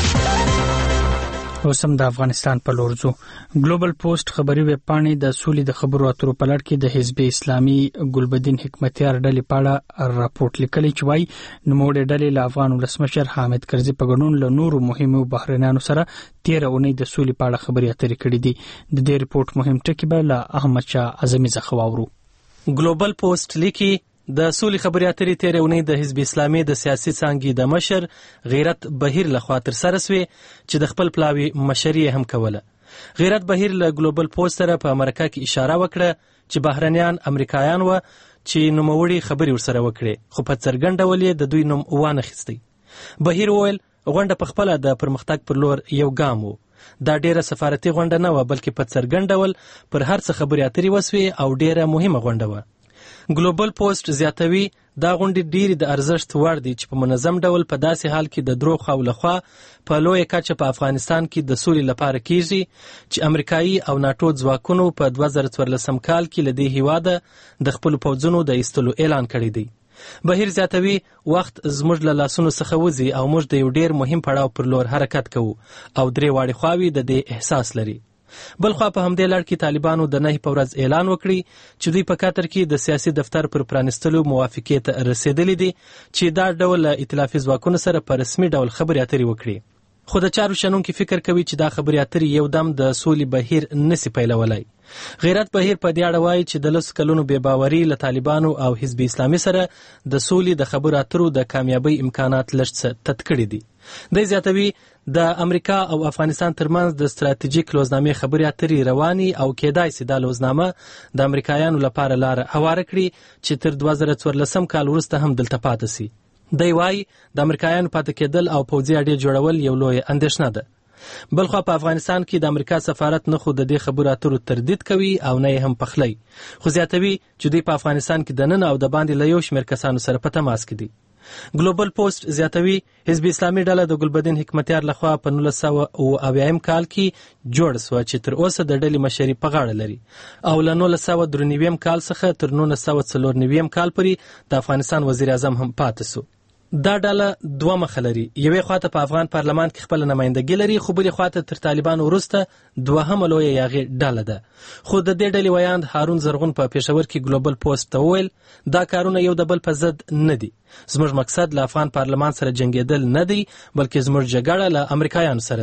اوسم د افغانستان په لور ځو. ګلوبل پوسټ خبري ویب پاڼې د سولې د خبرو اترو په لړ کې د حزب اسلامي ګلبدین حکمتیار ډلې په اړه راپورټ لیکلی چې وايي نوموړې ډلې له افغان ولسمشر حامد کرزي په ګډون له نورو مهمو بهرنیانو سره تیره اونۍ د سولې په اړه خبرې اترې کړې دي. د دې ریپورت مهم ټکي به له احمد شاه اعظمي څخه واورو. ګلوبل پوسټ لیکي د سولې خبرې اترې تیره اونۍ د حزب اسلامي د سیاسي څانګې د مشر غیرت بهیر لخوا تر سره سوې چې د خپل پلاوي مشري هم کوله. غیرت بهیر له ګلوبل پوسټ سره په امریکا کې اشاره وکړه چې بهرنیان امریکایان و چې نوموړي خبرې ورسره وکړي خو په څرګند ډول یې د دوی نوم وانه خستی. بهیر وویل غونډه په خپله د پرمختګ پر لور یو ګام و. دا ډیره سفارتي غونډه نه و بلکې په څرګند ډول پر هر څه خبرې اترې وسوې او ډیره مهمه غونډه وه. ګلوبل پوسټ زیاتوي دا غونډې ډېرې د ارزښت وړ دي چې په منظم ډول په داسې حال کې د درو خواو لخوا په لویه کچه په افغانستان کې د سولې لپاره کیږي چې امریکایي او ناټو ځواکونو په دوه زره څوارلسم کال کې له دې هیواده د خپلو پوځونو د ایستلو اعلان کړی دی. بهیر زیاتوي وخت زموږ له لاسونو څخه وځي او موږ د یو ډېر مهم پړاو پر لور حرکت کوو او درې واړې خواوې د دې احساس لري. بلخوا په همدې لړ کې طالبانو د نهي په ورځ اعلان وکړي چې دوی په قطر کې د سیاسي دفتر پر پرانستلو موافقې ته رسیدلي دي چې دا ډول ائتلافي ځواکونو سره په رسمي ډول خبرې اترې وکړي. خو د چارو شنونکي فکر کوي چې دا خبرې اترې یو دم د سولې بهیر نسی پیلولی. غیرت بهیر په دې اړه وایي چې د لسو کلونو بې باوري له طالبانو او حزب اسلامي سره د سولې د خبرو اترو د کامیابۍ امکانات لږ څه تت کړي دي. دی زیاتوي د امریکا او افغانستان ترمنځ د ستراتیژیک لوزنامې خبرې اترې رواني او کېدای سي دا لوزنامه د امریکایانو لپاره لاره هواره کړي چې تر دوه زره څوارلسم کال وروسته هم دلته پاتې سي. دی وایي د امریکایانو پاتې کېدل او پوځي اډې جوړول یو لویه اندېښنه ده. بلخوا په افغانستان کې د امریکا سفارت نه خو د دې خبرو اترو تردید کوي او نه هم پخلی، خو زیاتوي چې دوی په افغانستان کې د نن او د باندې له یو شمېر کسانو سره په تماس کې دي. ګلوبل پوسټ زیاتوي حزب اسلامي ډله د ګلبدین حکمتیار لخوا په نولس سوه اوه اویایم کال کې جوړ سوه چې تر اوسه د ډلې مشري په غاړه لري او له نولس سوه درې نویم کال څخه تر نولس سوه څلور نویم کال پورې د افغانستان وزیر اعظم هم پاتې سو. دا ډله دوه مخه لري، یوې خواته په افغان پارلمان کې خپله نمایندګي لري خو بلې خواته تر طالبانو وروسته دوهمه لویه یاغې ډله ده. خو د دې ډلې ویاند هارون زرغون په پېښور کې ګلوبل پوسټ ته وویل دا کارونه یو د بل په ضد نه دي. زموږ مقصد له افغان پارلمان سره جنګېدل نه دی بلکې زموږ جګړه له امریکایانو سره ده.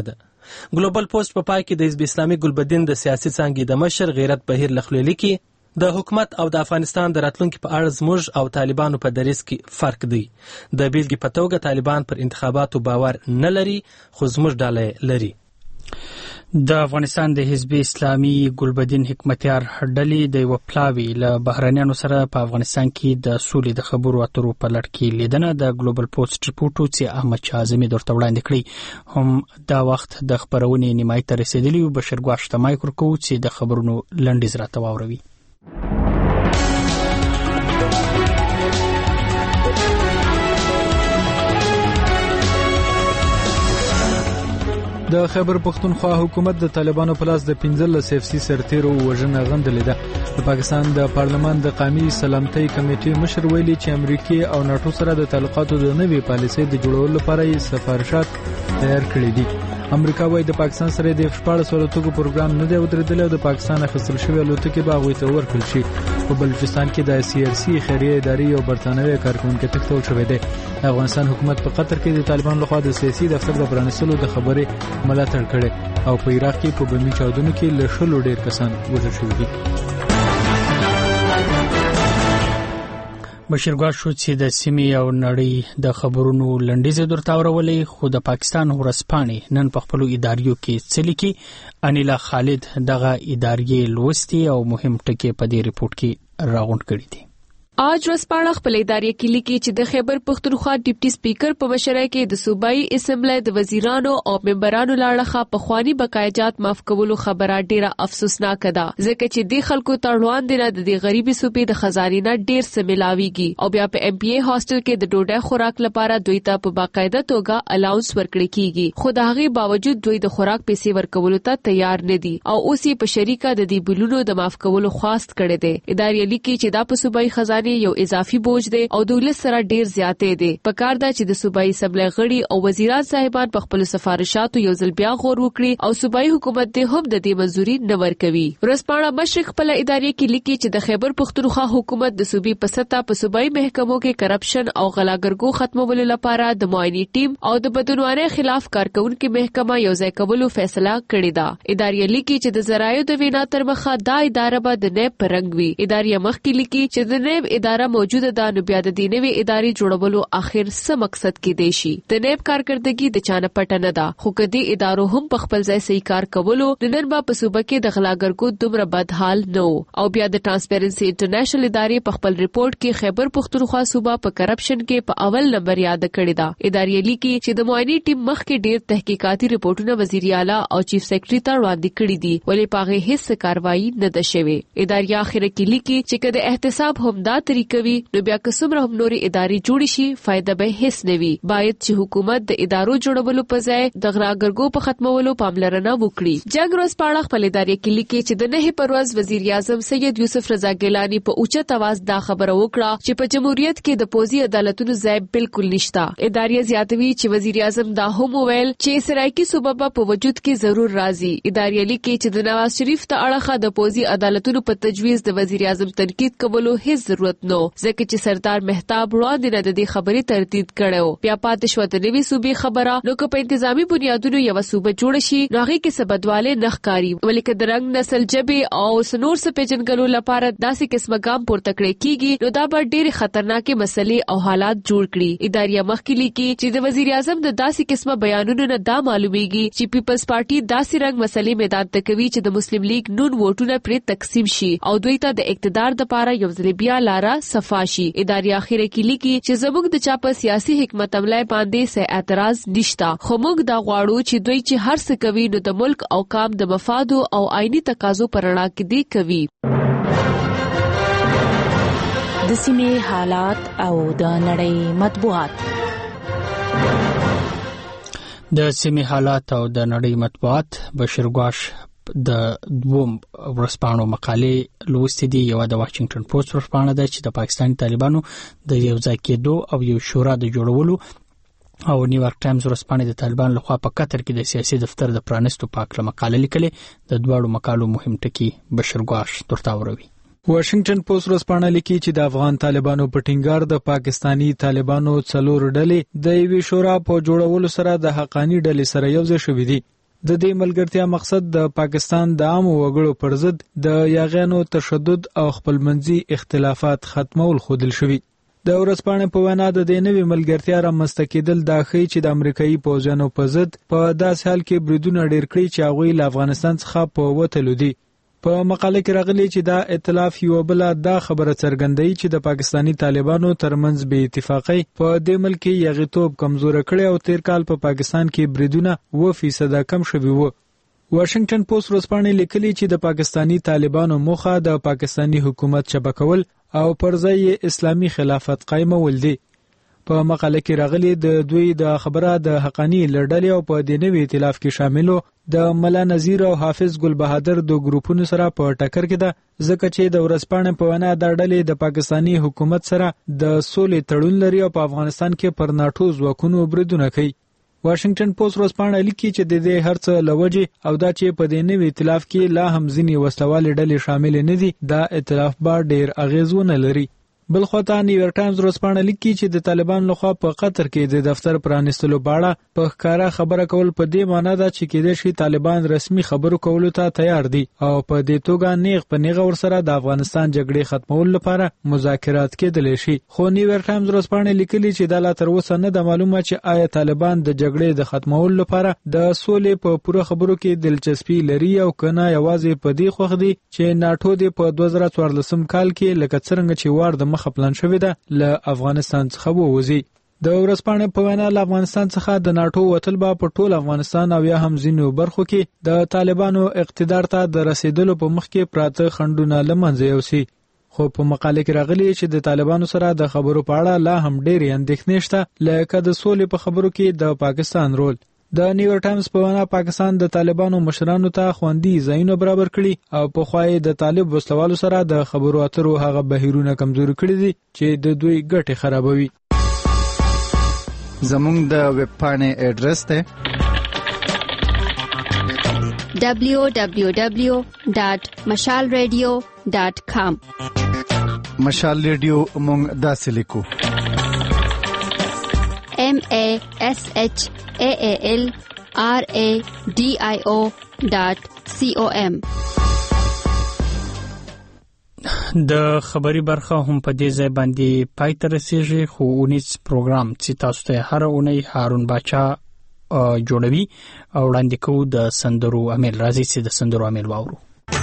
ګلوبل پوسټ په پای کې د حزب اسلامي ګلبدین د سیاسي څانګې د مشر غیرت بهیر لخوا لیکي د حکومت او د افغانستان د راتلونکي په اړه زموږ او طالبانو په دریځ کې فرق دی. د بیلګې په توګه طالبان پر انتخاباتو باور نه لري خو زموږ ډله لري. د افغانستان د حزب اسلامي ګلبدین حکمتیار ډلې د یو پلاوی له بهرنیانو سره په افغانستان کې د سولې د خبرو اترو په لړ کې لیدنه د ګلوبل پوسټ ریپورټ چې احمد شاه اعظمي درته وړاندې کړی هم دا وخت د خبرونې نیمای ته رسیدلی او بشر ګواش ته مایکرو کو چې د خبرونو لنډیز راته واوروي. د خیبر پختونخوا حکومت د طالبانو په لاس د پنځلس اف سی سرتیرو وژنه غندلې ده. د پاکستان د پارلمان د قومي سلامتۍ کمیټې مشر ویلي چې امریکا او ناتو سره د تعلقاتو د نوې پالیسۍ د جوړولو لپاره یې سفارشات تیار کړي دي. امریکا وايي د پاکستان سره د شپاړس الوتکو پروګرام نه دی ودرېدلی او د پاکستان اخیستل شوی الوتکې به هغوی ته ورکړل شي. په بلوچستان کې د سی آر سی خیریه ادارې او برتانوي کارکونکو تښتول شوی دی. د افغانستان حکومت په قطر کې د طالبانو لخوا د سیاسي دفتر د پرانیستلو د خبرې ملاتړ کړي او په عراق کې په بمي چاودنو کې له شلو ډیر کسان وژل شوي دي. بشیر ګواش شو چې د سیمې او نړۍ د خبرونو لنډیز درته اورولې خو د پاکستان ورځپاڼې نن په خپلو اداریو کې څه لیکي. انیلا خالد دغه ادارې لوستي او مهم ټکي په دې ریپورت کې راغونډ کړي دي. آج ورځپاڼه خپل ادارې کې لیکي چې د خیبر پختونخوا ډیپټي سپیکر په مشرۍ کې د صوبایي اسمبلی د وزیرانو او ممبرانو لاړه په خواني بقایجات معاف کولو خبره ډیره افسوسناک ده ځکه چې د خلکو تړوان دي نه د غریبي صوبې د خزانه ډیر څه ملاويږي او بیا په ام پی ای هاستل کې د ډوډۍ خوراک لپاره دوی ته په باقاعده توګه الاونس ورکړي کیږي خو د هغې باوجود دوی د خوراک پیسې ورکولو ته تیار نه دي او اوس په شریکه د دې بلونو د معاف کولو خواست کړي دي. ادارې لیکي چې دا په صوبایي خزانه یو اضافي بوج دی او دولت سره ډیر زیاتې دی. پکار دا چې د صوبایي اسمبلی غړي او وزیران صاحبان په خپل سفارشاتو یو ځل بیا غور وکړي او صوبایي حکومت ته هم د دې منځوري نه ورکوي. ورځپاڼه مشرق خپل ادارې کې لیکي چې د خیبر پختونخوا حکومت د صوبې په سطح په صوبایي محکمو کې کرپشن او غلاګرګو ختمولو لپاره د معایني ټیم او د بدعنوانۍ خلاف کارکونکو محکمه یو ځای کولو فیصله کړې ده. ادارې لیکي چې د زرایو د وینا تر مخه دا اداره به د نیب پرنګ وي. ادارې مخکې لیکي چې د نیب اداره موجوده ده نو بیا د دې نوې ادارې جوړولو اخر څه مقصد کې دی شي. د نیب کارکردګي د چانه پټه نه ده خو کدي ادارو هم په خپل ځای صحیح کار کولو د نن با په صوبه کې د غلاګرګو دومره بد حال نه او بیا د ټرانسپیرنسي انټرنیشنل ادارې په خپل ریپورت کې خیبر پختونخوا صوبه په کرپشن کې په اول نمبر یاد کړی ده. ادارې لیکي چې د معایني ټیم مخ کې ډیر تحقیقاتي ریپورتونه وزیر اعلی او چیف سیکریټری ته وړاندې کړي دي ولې پاغه هیڅ کاروایی نه ده شوې. ادارې اخر کې لیکي چې کله احتساب هم دا طریقې وي نو بیا که څومره هم نورې ادارې جوړې شي فائدہ به هیڅ نه وي. باید چې حکومت د ادارو جوړولو په ځای د غلاګرګو په ختمولو پاملرنه وکړي. جنگ ورځپاڼه خپل ادارې کې لیکي چې د نه پرواز وزیر اعظم سید یوسف رضا ګیلانی په اوچت आवाज دا خبره وکړه چې په جمهوریت کې د پوزي عدالتونو ځای بالکل نشته. ادارې زیاتوي چې وزیر اعظم دا هم ویل چې سرایکی صوبه په وجود کې ضرور راځي. ادارې لیکي چې د نواز شریف ته اړه د پوزي عدالتونو په تجویز د وزیر اعظم تنقید کولو هیڅ ضرورت نه ځکه چې سردار مهتاب وړاندې نه د دې خبرې تردید کړو. بیا پاتې شو د نوي صوبې خبره نو که په انتظامی بنیادونو یو صوبه جوړ شي نو هغه کې څه بدواله نه ښکاري ولې که د رنګ نسل جبې او سنور څه پیژنګلو لپاره داسې قسمه ګام پورته کړی کیږي نو دا به ډېر خطرناکې مسلې او حالات جوړ کړي. ادارې مخکې لیکي چې د وزیر اعظم د داسې قسمه بیانونو نه دا معلومیږي چې پیپلز پارټي داسې رنګ مسلې میدان ته کوي چې د مسلم لیگ نون ووټونه پرې تقسیم شي او دوی ته د اقتدار لپاره یو ځل بیا لاره صفا شي. ادارې اخر کې لیکي چې زموږ د چا په سیاسي حکمت عملای باندې څه اعتراض نشته خو موږ دا غواړو چې دوی چې هر څه کوي نو د ملک او قام د مفادو او آئینی تقاضو پر رڼا کې دی کوي. د سیمې حالات او د نړۍ مطبوعات. د سیمې حالات او د نړۍ مطبوعات بشیر ګواش د دوم ورځپاڼو مقالې لوستې دي. یو د واشنگټن پوسټ ورځپاڼه ده چې د پاکستان طالبانو د یو ځای کېدو او یو شورا د جوړولو او نیویارک ټایمز ورځپاڼه د طالبان لخوا په قطر کې د سیاسي دفتر د پرانستو په اړه مقاله لیکلې. د دواړو مقالو مهم ټکي بشیر ګواش درته وروي. واشنگټن پوسټ ورځپاڼه لیکي چې د افغان طالبانو په ټینګار د پاکستانی طالبانو څلور ډلې د یوې شورا په جوړولو سره د حقانی ډلې سره یو ځای شوې دي. د دې ملګرتیا مقصد د پاکستان د عام وګړو پر ضد د یاغیانو تشدد او خپلمنځي اختلافات ختمول خودل شوی. د ورځپاڼې په وینا د دې نوې ملګرتیا رامنځته کېدل دا ښیي چې د امریکایي پوځیانو په ضد په داسې حال کې بریدونه ډېر کړي چې هغوی له افغانستان څخه په وتلو دي. په مقاله کې راغلي چې دا ائتلاف یو بله دا خبره څرګندوي چې د پاکستاني طالبانو ترمنځ بې اتفاقۍ په دې ملک کې یاغیتوب کمزوره کړی او تیر کال په پاکستان کې بریدونه اوه فیصده کم شوي وو. واشنگټن پوسټ ورځپاڼې لیکلي چې د پاکستاني طالبانو موخه د پاکستاني حکومت چپه کول او پر ځای اسلامي خلافت قائمول دي. په مقاله کې راغلي د دوی د خبره د حقانی لړډلې او په دې نوي ائتلاف کې شاملو د ملا نذیر او حافظ ګل بهادر د ګروپونو سره په ټکر کې ده، ځکه چې د ورځپاڼې په وینا دا ډلې د پاکستاني حکومت سره د سولې تړون لري او په افغانستان کې پر ناټو ځواکونو بریدونه کوي. واشنگټن پوسټ ورځپاڼه لیکي چې د دې هرڅه لوجې او دا چې په دې نوي ائتلاف کې لا هم ځینې وسلوالې ډلې شامل نه دي، دا ائتلاف به ډېر اغیز ونه لري. بل خواته نیویارک ټایمز ورځپاڼه لیکي چې د طالبان لخوا په قطر کې د دفتر پرانیستلو باړه په ښکارا خبره کول په دې معنی ده چې کېدای شي طالبان رسمي خبرو کولو ته تیار دي او په دې توګه نیغ په نیغه ورسره د افغانستان جګړې ختمولو لپاره مذاکرات کېدلی شي. خو نیویارک ټایمز ورځپاڼه لیکلي چې دا لا تر اوسه نه ده معلومه چې آیا طالبان د جګړې د ختمولو لپاره د سولې په پوره خبرو کې دلچسپي لري او کنه یوازې په دې خوښ دي چې ناټو دې په دوه زره څوارلسم کال کې لکه څرنګه چې وار د مخه پلان شوی ده له افغانستان څخه ووځي. د ورځپاڼې په وینا له افغانستان څخه د ناټو وتل به په ټول افغانستان او یا هم ځینو برخو کې د طالبانو اقتدار ته د رسیدلو په مخ کې پراته خنډونه له منځه یوسي. خو په مقاله کې راغلي چې د طالبانو سره د خبرو په اړه لا هم ډېرې اندېښنې شته، لکه د سولې په خبرو کې د پاکستان رول. د نیویارک ټایمز په وینا پاکستان د طالبانو مشرانو ته خوندي ځایونه برابر کړي او په خوا د طالب وسلوالو سره د خبرو اترو هغه بهیرونه کمزوري کړي دي چې د دوی ګټې خرابوي. زموږ د ویب پاڼې اډرس دی دبلیو دبلیو دبلیو ډاټ مشال ریډیو ډاټ کام. مشال ریډیو موږ داسې لیکو M A S H A A L R A D I O dot C O M. د خبري برخه هم په دې ځای باندې پای ته رسیږي، خو اونیز پروګرام چې تاسو ته هر اونۍ هارون باچا جوړوي او وړاندې کوو د سندرو امیل. راځي چې د سندرو امیل واورو.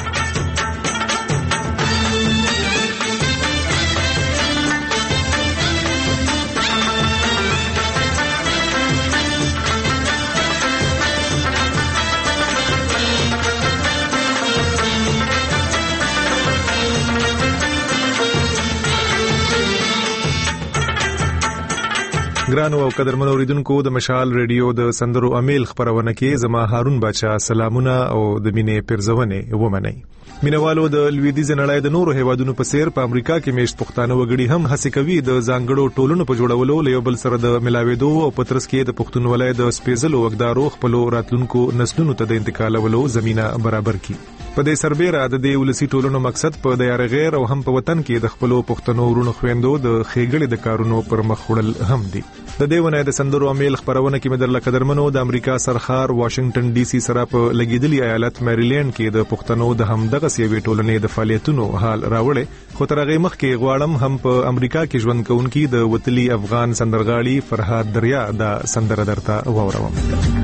ګرانو او قدرمنو اوریدونکو، د مشال ریډیو د سندرو امیل خبرونه کې زما هارون باچا سلامونه او د مینې پرځونه ومنئ. مینوالو، د لویدیځ نړۍ د نورو هیوادونو په څیر په امریکا کې میشت پښتانه وګړي هم هڅه کوي د ځانګړو ټولنو په جوړولو له یو بل سره د ملاوېدو او په ترڅ کې د پښتونولۍ د سپېڅلو وګدارو خپل راتلونکو نسلونو ته د انتقالولو زمينه برابر کړي. په دې سربېره د دې ولسی ټولنو مقصد په د یار غیر او هم په وطن کې د خپل پښتنو ورونو خويندو د خېګړې د کارونو پر مخ وړل هم دي. د دې ونه د سندرو امیل خبرونه کې مدر لقدرمنو د امریکا سرخار واشنگټن ډي سي سره په لګیدلي ایالت میریلند کې د پښتنو د همدغه سیوي ټولنې د فعالیتونو حال راوړې. خو تر هغه مخ کې غواړم هم په امریکا کې ژوند کوونکي د وتلي افغان سندرغاړي فرهاد دریا د سندره درته ووروم.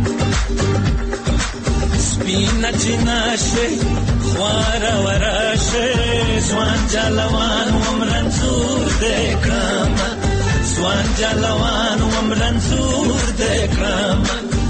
سپینا چناشه خوارا وراشه سوان جلوان ومرنزور دکرام سوان جلوان ومرنزور دکرام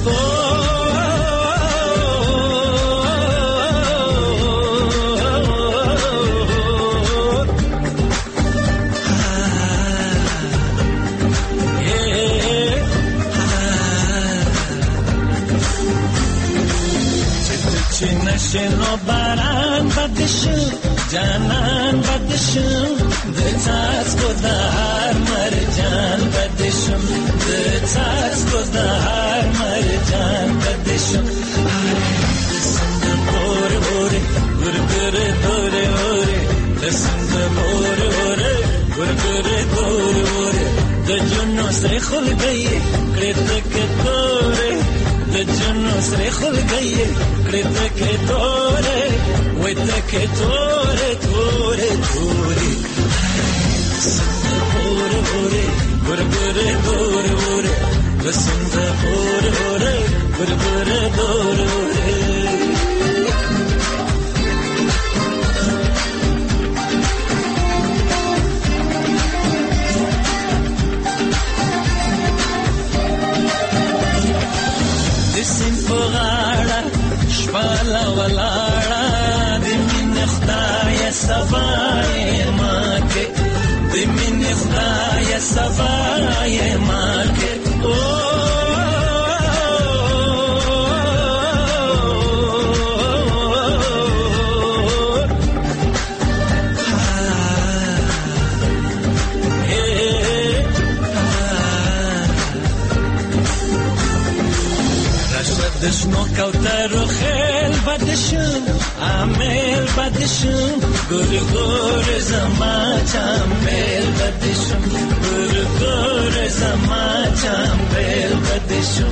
نشنو باران بدشم جانان بدشم دتاس گذار مرجان بدشم دتاس گذار مرجان بدشم لسند بور بور گرگر دور اور لسند بور اور گرگر دور اور د جنو سے خل گئی کرت کے دور د جنو سره خل گئی کړه تک تورې وې تک تورې تورې تورې اور اور ګور ګور ګور ګور بسنت اور اور ګور ګور ګور ګور سنفغاړه شپاله ولاړه د مين خدای سبای ماکه د مين خدای سبای ماکه او دشنو کوتر و خیل بدشم عمل بدشم گر گر زما چمبل بدشم گر گر زما چمبل بدشم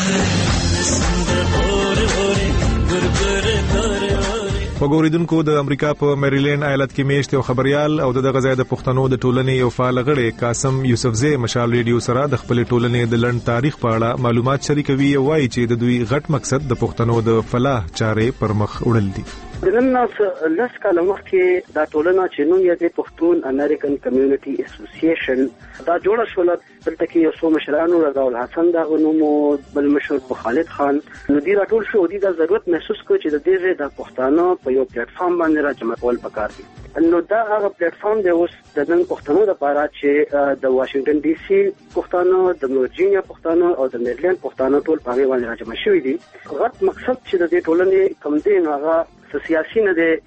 سندر بور بور گر گر گر وګوریدونکو د امریکا په میریلند ایالت کې میشت یو خبريال او د غزا د پښتنو د ټولنې یو فعال غړی قاسم یوسفزی مشال ریډیو سره د خپل ټولنې د لړن تاریخ په اړه معلومات شریکوي او وایي چې د دوی غټ مقصد د پښتنو د فلاح چارې پر مخ وړل دي. د نن ناس لس کاله مخکې دا ټولنه چې نوم یې د پښتون امریکن کمیونټي اسوسییشن دا جوړه شول. دلته کې یو څو مشرانو رضا الحسن دا غنومو بل مشر خالد خان نو دی راټول شو دي دا ضرورت محسوس کړ چې د دې د پښتانه په یو پلیټ فارم باندې راجمع کول پکار دي. نو دا هغه پلیټ فارم دی اوس د نن پښتنو لپاره چې د واشنگټن ډي سي پښتانه د ورجینیا پښتانه او د میریلند پښتانه ټول په هغه باندې راجمع شوي دي. غټ مقصد چې د دې ټولنې کم دی نو هغه سیاسي نه دی،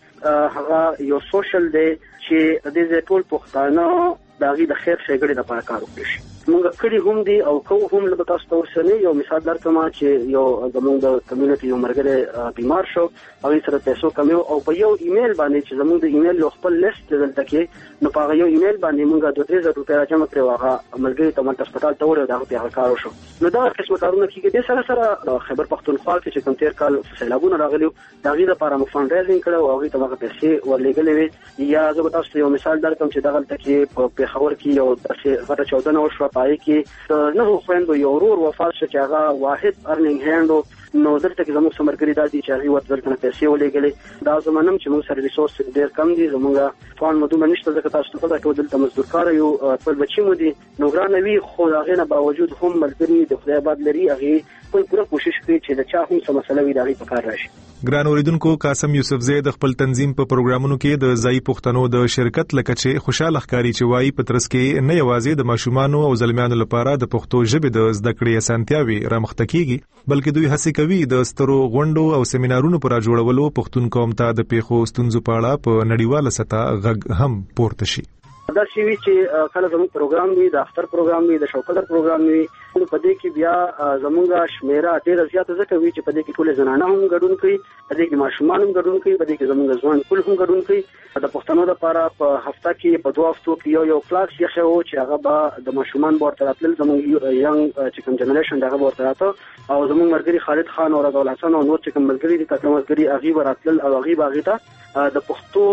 هغه یو سوشل دی چې د دې ټول پښتانه داغي د خیر شګړې لپاره کار وکړي. موږ کړي هم دي او کوم هم له تاسو ته ورسنه یو مثال درکمه چې یو زموږ د کمیونټي یو مرګره بیمار شو او سره پیسو کمیو او په یو ایمیل باندې چې زموږ د ایمیل خپل لیست دلته کې نو په یو ایمیل باندې موږ دوه درې زره روپیا جمع کړو. هغه مرګره ته مونږ هسپتال ته ورو دغه په کار وشو. نو دا قسم کارونه کیږي د سره سره خبر پښتونخوا کې چې کوم تیر کال سیلابونه راغلي دغه لپاره مو فند ریزینګ کړو او هغه ته هغه پیسې ورلېګلې وي. یا زه تاسو یو مثال درکم چې دغه تل کې په پیښور کې یو داسې غټه چودنه وشو پای کې نه خويندو یو ورور وفات شو چې هغه واحد ارننګ هاندو نو دلته کې زموږ سمرګری دادي چې هغه ورته ځل پیسې ولېګلې. دا زمونږ چې موږ سره ریسورس ډېر کم دي، زموږ فون مدومه نشته ځکه تاسو ته ټول دلته مزدور کار یو خپل بچی مو دي نو ګران وی خو هغه نه باوجود هم ملګری د خدای باد لري هغه خپل پوره کوشش کوي چې د چا هم څه مسله وي دغه په کار راشي. ګران اوریدونکو، قاسم یوسفزی د خپل تنظیم په پروګرامونو کې د ځای پښتنو د شرکت لکه چې خوشاله ښکاری چې وایي په ترڅ کې نه یوازې د ماشومانو او زلمیانو لپاره د پښتو ژبې د زده کړې اسانتیاوي رامخته کیږي بلکې دوی هڅه کوي د سترو غونډو او سیمینارونو پر جوړولو پښتون قوم ته د پیښو ستونزو په اړه په نړیواله سطح غږ هم پورته شي. دا شی وی چې کله زموږ پروګرام وي د اختر پروګرام وي د شوکدر پروګرام وي نو په دې کې بیا زموږه شمیره ډېر زیاته ځکه وی چې په دې کې ټول زنانه هم ګډون کوي، په دې کې ماشومان هم ګډون کوي، په دې کې زموږ ځوان ټول هم ګډون کوي. د پښتنو لپاره په هفته کې په دوه هفتو کې یو یو کلاس یې شو چې هغه به د ماشومان ورته راتلل زموږ یانګ چې کوم جنریشن دغه ورته راته او زموږ مرګري خالد خان او رضا الحسن او نور چې کوم مرګري دي تاسو مرګري هغه وراتلل او هغه باغی ته د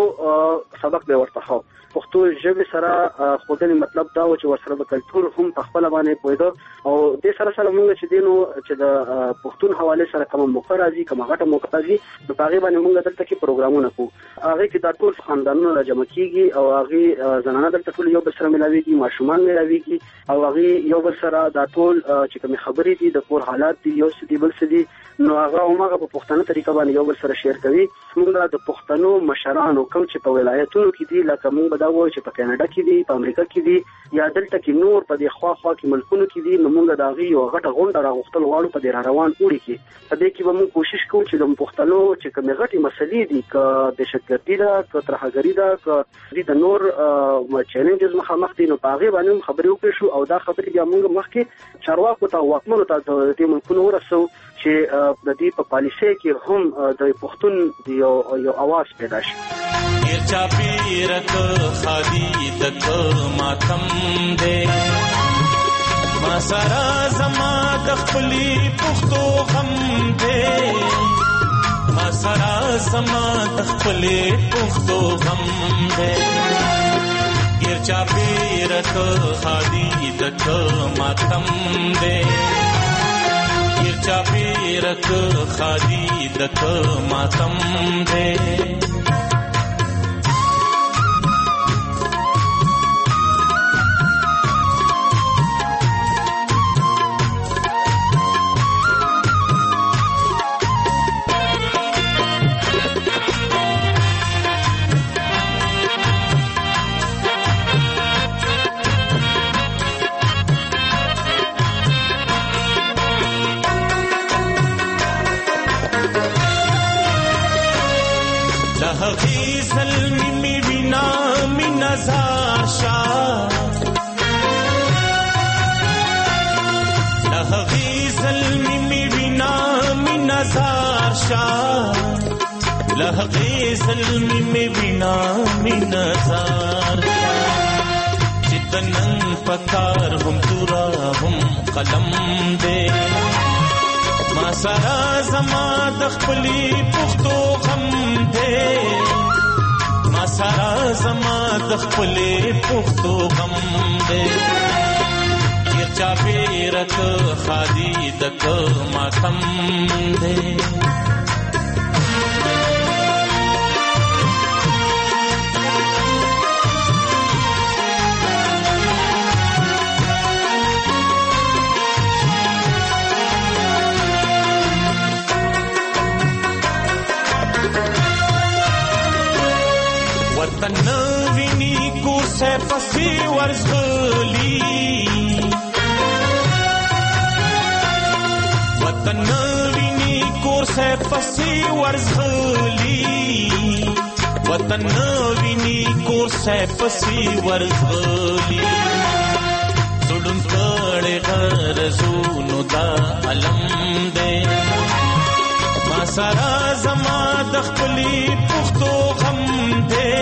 پښتو سبق به ورته خو پښتو ژبه سره خودنی مطلب دا و چې ورسره د کلچر هم په خپل باندې پوهیدو او د سره سره موږ چې دینو چې د پښتون حواله سره کوم موقع راځي کوم غټه موقع راځي په هغه باندې موږ دلته کې پروګرامونه کوو. هغه کې د ټول خاندانونو راجمع کیږي او هغه زنانه دلته ټول یو بل سره ملاويږي، ماشومان ملاويږي او هغه یو بل سره د ټول چې کوم خبرې دي د کور حالات دي یو څه دی بل څه دي نو هغه هغه په پښتنه طریقه باندې یو بل سره شیر کوي. موږ د پښتنو مشرانو کوم چې په ولایتونو کې دي لکه موږ دا وایو چې په کاناډا کې دي، په امریکا کې دي یا دلته کې نور په دې خوا خوا کې ملکونو کې دي نو موږ دا غي یو غټه غونډه راغختل غواړو په دې روان وړي کې په دې کې به موږ کوشش کوو چې د پښتنو چې کوم غټي مسلې دي ک دهشتګردي ده ک ترهګری ده ک د نور چیلنجز مخامخ دي نو په هغه باندې خبرې وکړو شو او دا خبرې بیا موږ مخکې چارواکو ته واکمنو ته د دې ملکونو ورسو چې د دې په پالیسي کې هم د پښتون یو یو आवाज پیدا شي. چا پیرت خادی دک ماتم دے ما سارا زما د خپلې پښتو غم دی ما سره زما د خپلې پښتو غم دی ګیر چاپېره که خالي د که ماتم دی ګیر چاپېره که خالي د که ماتم دی لهغې ظلمي مې وینا مې نظر چې د نن پکار هم تورا هم قلم دی ما سره زما د خپلې پښتو غم دی ما سره زما د خپلې پښتو غم دی ګیر چاپېره که خالي د که ماتم دی وطن ویني کو سے پسی ورزغلی وطن ویني کو سے پسی ورزغلی وطن ویني کو سے پسی ورزغلی سړون کړه غرزونو دا علم دې ما سره زما د خپلې پښتو غم دی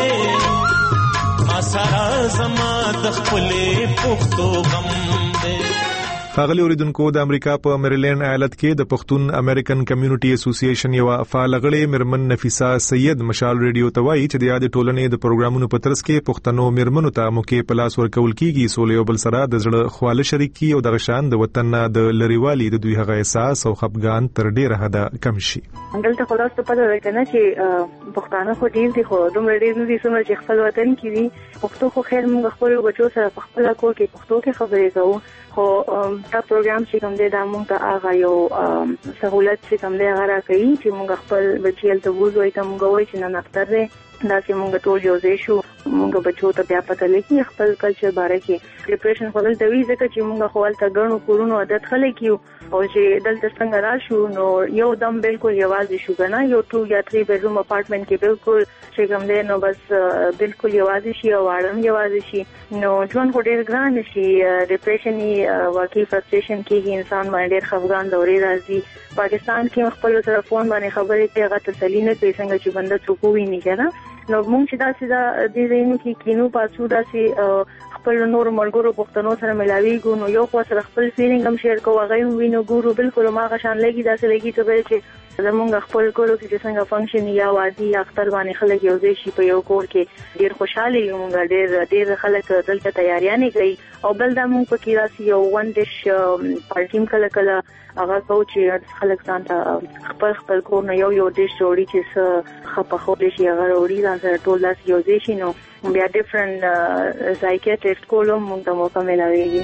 ما سره زما د خپلې پښتو غم دی ښاغلي اوریدونکو د امریکا په میریلینډ ایالت کې د پښتون امریکن کمیونټي اسوسییشن یو فعال غړي مرمن نفیسا سید مشال ریډیو ته وایي چې د یاد ټولنې د پروګرامونو په ترڅ کې پښتنو مرمنو ته موقع په لاس ورکول کیږي سولې او بل سره د زړه خواله شریکي او د غشان د وطن د لریوالي د دوی هغه احساس او خپګان تر ډیره حده کم شي دلته خلاص ته پته ده کنه چې پښتانه خو ډیر دي خو دومره ډیر نه دي چې خپل وطن کې دي پښتو خو خیر موږ خپل بچو سره په خپل کور کې پښتو کې خبرې کوو خو دا پروګرام چې کوم دی دا موږ ته هغه یو سہولت چې کوم دی هغه راکوي چې موږ خپل بچیل ته وځو ته موږ وایو چې نن اختر دی دا چې موږ ټول یو ځای شو موږ بچو ته بیا پته لګي خپل کلچر باره کې ډیپریشن خپل دوی ځکه چې موږ خپل ته ګڼو کورونو عادت خلک یو او چې دلته څنګه راشو نو یو دم بالکل یوازې شو کنه یو ټو یا تری بیډروم اپارټمنټ کې بالکل چې کوم دی نو بس بالکل یوازې شي او اړم یوازې شي نو ژوند خو ډیر ګران شي ډیپریشن واقعي فرستریشن کې انسان باندې ډیر خفګان دورې راځي پاکستان کې خپل سره فون باندې خبرې کوي هغه تسلی نه کوي څنګه چې بنده څوک ویني کنه نو موږ چې دا سیده دې زینو کې کینو پاسو دا سي خپل نور مرګورو پښتنو سره ملاويږو نو یو خو سره خپل فیلینګ هم شیر کوو هغه وینو ګورو بالکل ما غشان لګي دا سره لګي ته چې زمونږ خپل کولو کې څنګه فنکشن یا وادي یا اختر باندې خلک یو ځای شي په یو کور کې ډیر خوشاله یو موږ ډیر ډیر خلک دلته تیاریانې کوي او بل دا موږ په کې راسي یو ون ډیش پارټیم کله کله هغه کو چې خلک ځان ته خپل خپل کور نه یو یو ډیش جوړي چې څه خپه خو دې شي هغه وړي ځان سره ټول لاس یو ځای شي نو بیا ډیفرنٹ ذایقه ټیسټ کولو موږ ته موقع ملاويږي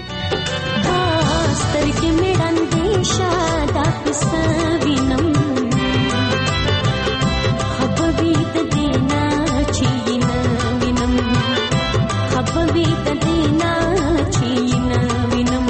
سترګې مې باندې شاده پسوینم خبرې ته دینا چینا وینم خبرې ته دینا چینا وینم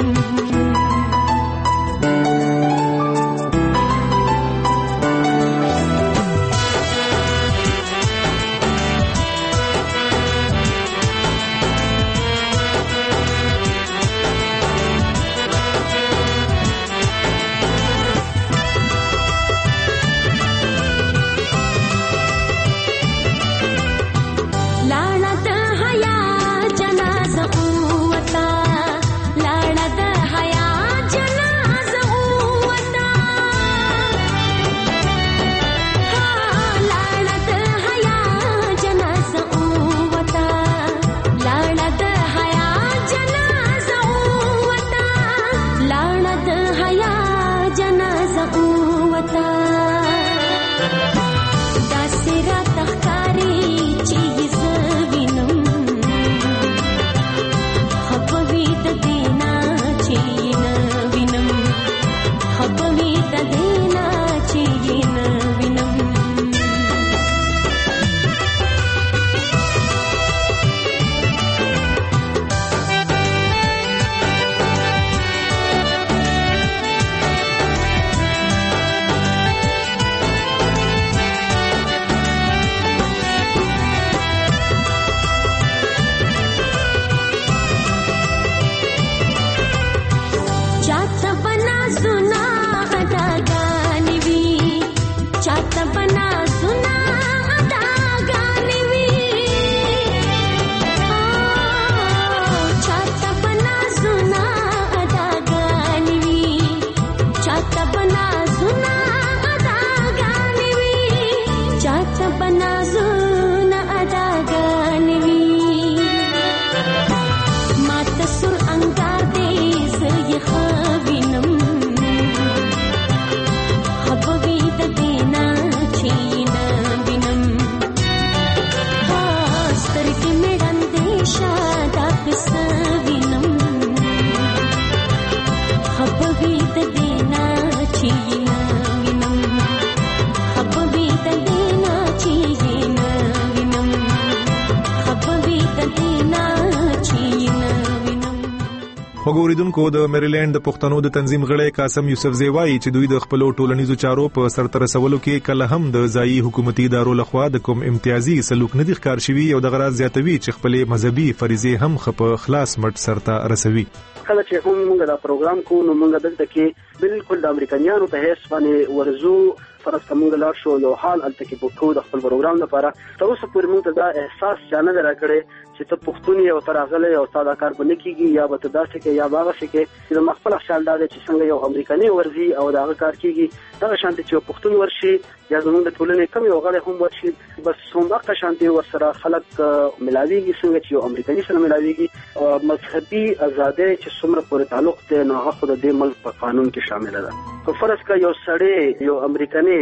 وګوریدونکو د میریلند د پښتنو د تنظیم غړی قاسم یوسف زیوای چې دوی د خپل ټولنیزو چارو په سرته رسولو کې کله هم د ځایي حکومتي ادارو لخوا د کوم امتیازي سلوک نه دي ښکار شوي او د غراض زیاتوي چې خپل مذهبي فریضې هم خپ خلاص مټ سرته رسوي. کله چې هم موږ دا پروګرام کوو نو موږ دلته کې بالکل د امریکایانو په هیڅ باندې ورزو فرض کوم د لار شو یو حال الته کې بوکو د خپل پروګرام لپاره تر اوسه پورې موږ ته دا احساس چانه راکړي چې ته پښتون یې او تر هغه یو ساده کار باندې کیږي یا به تداسې کې یا باغ شي کې چې مخفل خیال دا چې څنګه یو امریکایي ورزي او دا کار کیږي دا شانتي چې پښتون ورشي یا زموږ د ټولنې کم یو غړي هم ورشي بس څومره شانتي ورسره خلک ملاويږي څنګه چې یو امریکایي سره ملاويږي مذهبي ازادي چې څومره پورې تعلق ته نه خو د دې ملک په قانون کې شامل ده. که فرض کا یو سړی یو امریکایي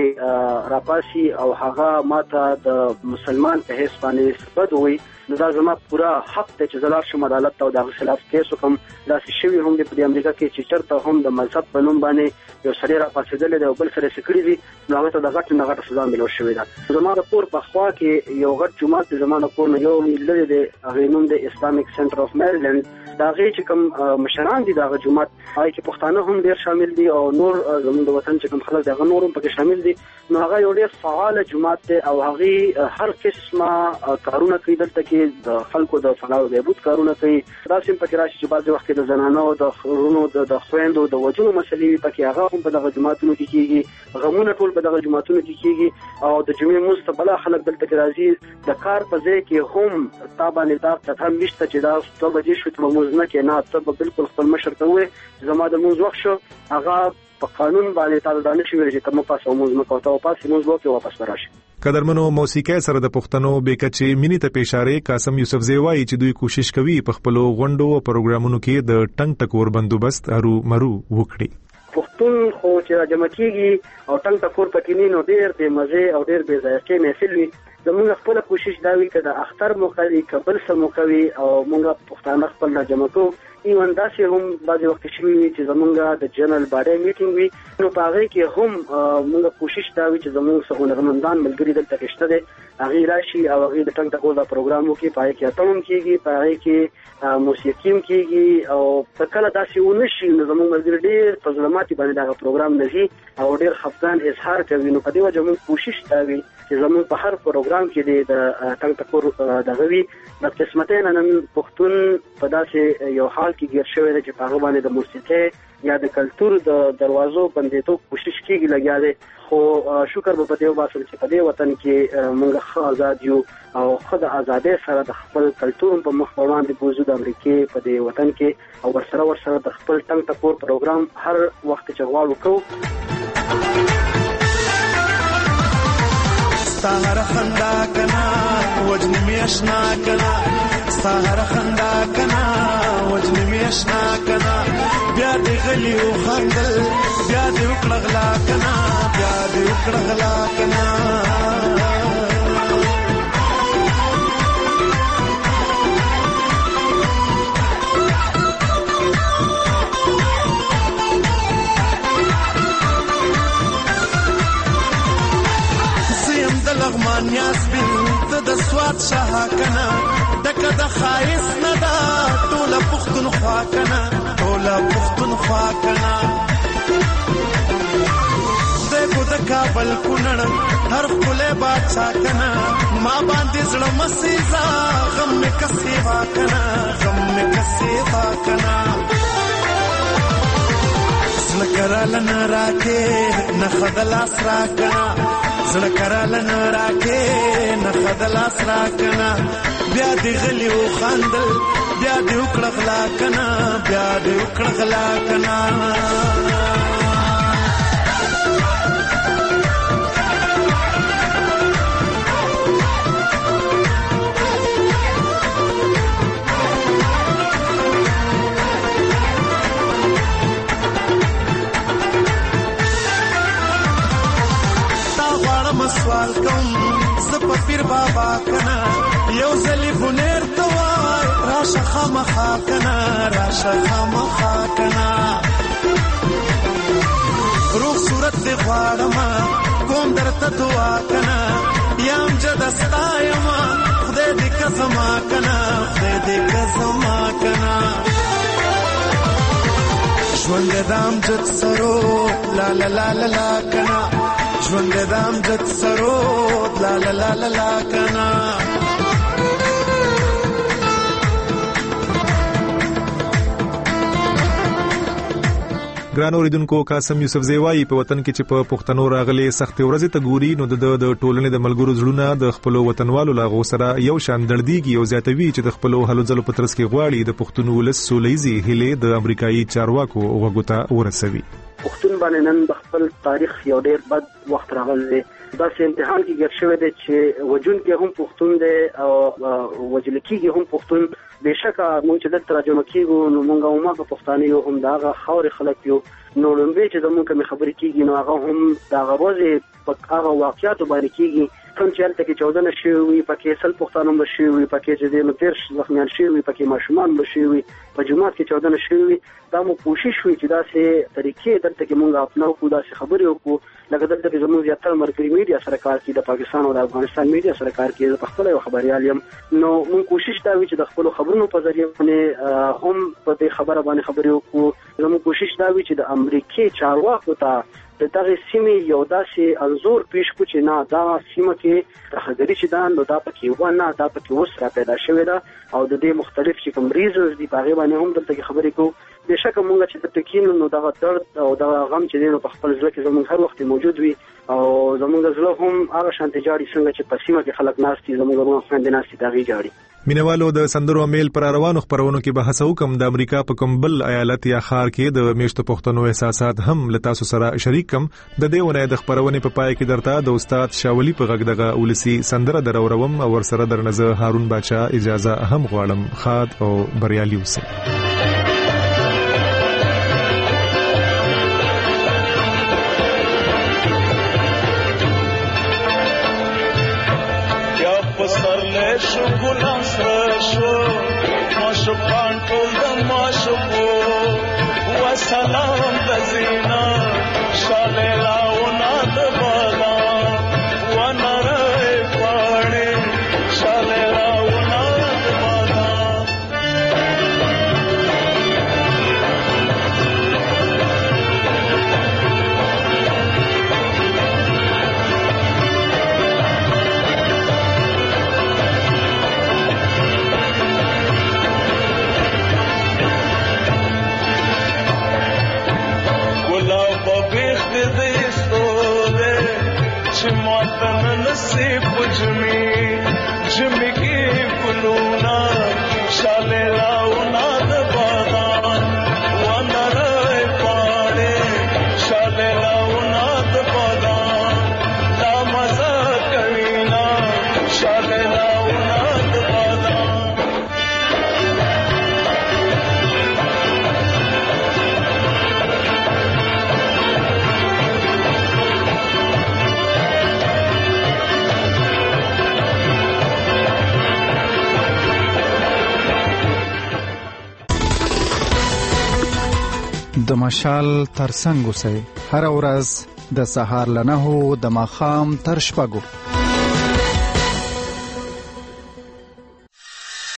راپاسي او هغه ماته د مسلمان په هیڅ باندې بد وي نو دا زما پورا حق ته چې زلار شم عدالت ته د خلاف کیس وکم دا شوی هم د امریکا کې چې چرته هم د مذهب په نوم باندې یو سړی راپاسېدل دی او بل سره سکړی دي نو هغه ته د غټ نه غټ سزا ملو شوې ده. زما د کور په خوا کې یو غټ جماعت د زمانه کور نه یو لري د هغه نوم د اسلامیک سنټر اف میریلند دا غي چې کوم مشران دي دا جماعت هاي کې پښتانه هم ډیر شامل دي او نور زموږ د وطن چې کوم خلک دغه نورم پکې شامل دي نو هغه یو ډیر فعال جماعت دی او هغه هر قسمه کارونه کوي دلته کې د خلکو د فلاح او بهبود کارونه کوي. دا سیم پکې راشي چې بعض وخت د زنانو د خورونو د خويندو د وجونو مسلې پکې هغه هم په دغه جماعتونو کې کیږي غمونه ټول په دغه جماعتونو کې کیږي او د جمعې مستقبل خلک دلته کې راځي د کار په ځای کې هم تابانه دا ته هم مشته چې دا څو بجې شو ته موږ نه کې نه ته بالکل خپل مشر ته وې زما د موږ وخت شو هغه په قانون باندې تعال دانش ویل چې کوم پاسه موږ مکو ته پاسه موږ وکړو واپس راشي. قدرمنو موسیقي سره د پښتنو بیکچې مینی ته پېښاره قاسم یوسف زیوای چې دوی کوشش کوي په خپل غونډو او پروګرامونو کې د ټنګ ټکور بندوبست هرو مرو وکړي. پښتون خو چې جمع کیږي او ټنګ ټکور پکې نه نو ډیر د مزه او ډیر به ځایکه محفل وي زموږ خپل کوشش دا وی کړه اختر موقعي قبل سم موقعي او موږ پښتانه خپل نه جمع کوو ایوان داسې هم بعض وخت شوي چې زموږ د جنرال باډي میټینګ وي نو په هغه کې هم موږ کوشش دا وی چې زموږ څنګه رمضان ملګری دلته کېشته دي هغه راشي او هغه د ټنګ ټکور دا پروګرامو کې پای کې اتم کېږي پای کې موسیقي کېږي او په کله داسې ونشي نو زموږ ملګری ډېر په ظلماتي باندې دا پروګرام نشي او ډېر خفقان اظهار کوي نو په دې وجه موږ کوشش دا وی چې زموږ په هر پروګرام کې د ټنګ ټکور دغه وی د قسمتین نن پښتون په داسې یو حال کې ګیر شوی دی چې په هغه باندې د موسیقي یا د کلچر د دروازو بندېدو کوشش کیږي لګیا دی خو شکر به په دې واسه چې په دې وطن کې موږ خو آزاد یو او خود آزادۍ سره د خپل کلچر په مخ باندې بوزو د امریکای په دې وطن کې او ورسره ورسره د خپل ټنګ ټکور پروګرام هر وخت چې غواړو کوو. سهر خندا کنا وجن میشنا کنا سهر خندا کنا وجن میشنا کنا بیا دې غلی او خندل بیا دې وکړغلا کنا بیا دې وکړغلا کنا لغمان یاسبین ته د سواد شاه کنا دکه د خایس نه دا ټول پختون خوا کنا ټول پختون خوا کنا دغه د کابل کونړ هر خله بادشاہ کنا ما باندې زړه مسیزا غم می کسي وا کنا غم می کسي وا کنا زړه نه راکې نه خدل اسرا کنا زړه کراله نه راکې نه خدل اسرا کنا بیا دې غلی او خندل بیا دې وکړغلا کنا بیا دې وکړغلا کنا سوال کوم زپ پیر بابا کنا یو زلی بنیر توای راشه خامخا کنا راشه خامخا کنا روح صورت دی غواړم کوم درته دعا کنا یم جدستا یم خدای دې کزما کنا خدای دې کزما کنا ژوند د امجد سرو لا لا لا لا لا کنا ژوند د امجد سرو لا لا لا لا لا کنا ګران اوریدونکو قاسم یوسف زیوایی په وطن کې چې په پښتنو راغلي سخت ورځې ته ګوري نو د د ټولنې د ملګرو زړونه د خپل وطنوالو لاغو سره یو شان درديږي او زیاتوي چې د خپل هلو ځلو په ترڅ کې غواړي د پښتون ولس سولېزي هلي د امریکایي چارواکو وغوته ورسوي. پښتون باندې نن د خپل تاریخ یو ډېر بد وخت راغلی دا سه امتحان کې ګر شوی دی چې وجون کې هم پښتون دی او وجل کېږي هم پښتون بهشکه مونږ چې د ترجمه کېږو نو مونږ هم په پښتانه یو هم دا خاور خلک یو نو لمبه چې زموږ کوم خبرې کېږي نو هغه هم دا غوځي په هغه واقعیاتو باندې کېږي کوم چې هلته کې چودنه شوي پکې سل پښتانه هم شوي پکې چې د متر زخمیان شوي پکې ماشومان هم شوي په جماعت کې چودنه شوي دا مو کوشش وکړي چې دا سه طریقې دلته کې مونږ خپل کو دا خبرې وکړو لکه دلته کې زموږ زیاتره مرکزی میډیا سره کار کوي د پاکستان او د افغانستان میډیا سره کار کوي په خپل یو خبريال یم نو مونږ کوشش دا وی چې د خپل خبرونو په ذریعہ باندې هم په دې خبره باندې خبرې وکړو زموږ کوشش دا وی چې د امریکای چارواکو ته د دغه سیمې یو داسې انزور پیش کو چې نه دا سیمه کې تخدري چې دا نو دا پکې ونه دا پکې اوس را پیدا شوې ده او د دې مختلف چې کوم ریزنز دي په هغه باندې هم دلته خبرې کوو بهشکه مونږ چې د تکین نو دا درد او دا غم چې دی په خپل ځل کې زموږ هر وخت موجود وي او زموږ زړه هم هغه شانتي جاړي څنګه چې په سیمه کې خلک ناشتي زموږ هم څنګه ناشتي دا وی جاړي مینوالو د سندرو میل پر روانو خبرونو کې بحث وکم د امریکا په کوم بل ایالت یا ښار کې د میشتو پښتنو احساسات هم لتاسو سره شریک کم د دې ونه د خبرونه په پای کې درته د استاد شاولی په غږ دغه ولسی سندره دروروم او ور سره درنزه هارون باچا اجازه هم غواړم خاد او بریالي اوسئ. شو ګلان سره شو ماشو پان ټول د ماشو بو و سلام د زینا شاله لاونه د بالا و نره پاړې شاله لاونه د بالا نصیب جمی جمی کی گلونا شاله لاونا د بادان ونره پاړې شاله لاونا د بادان دا مزه کوینا شاله لاونا د بادان د مشال ترڅنګ اوسئ هر ورځ د سهار لنهو د ماخام تر شپږو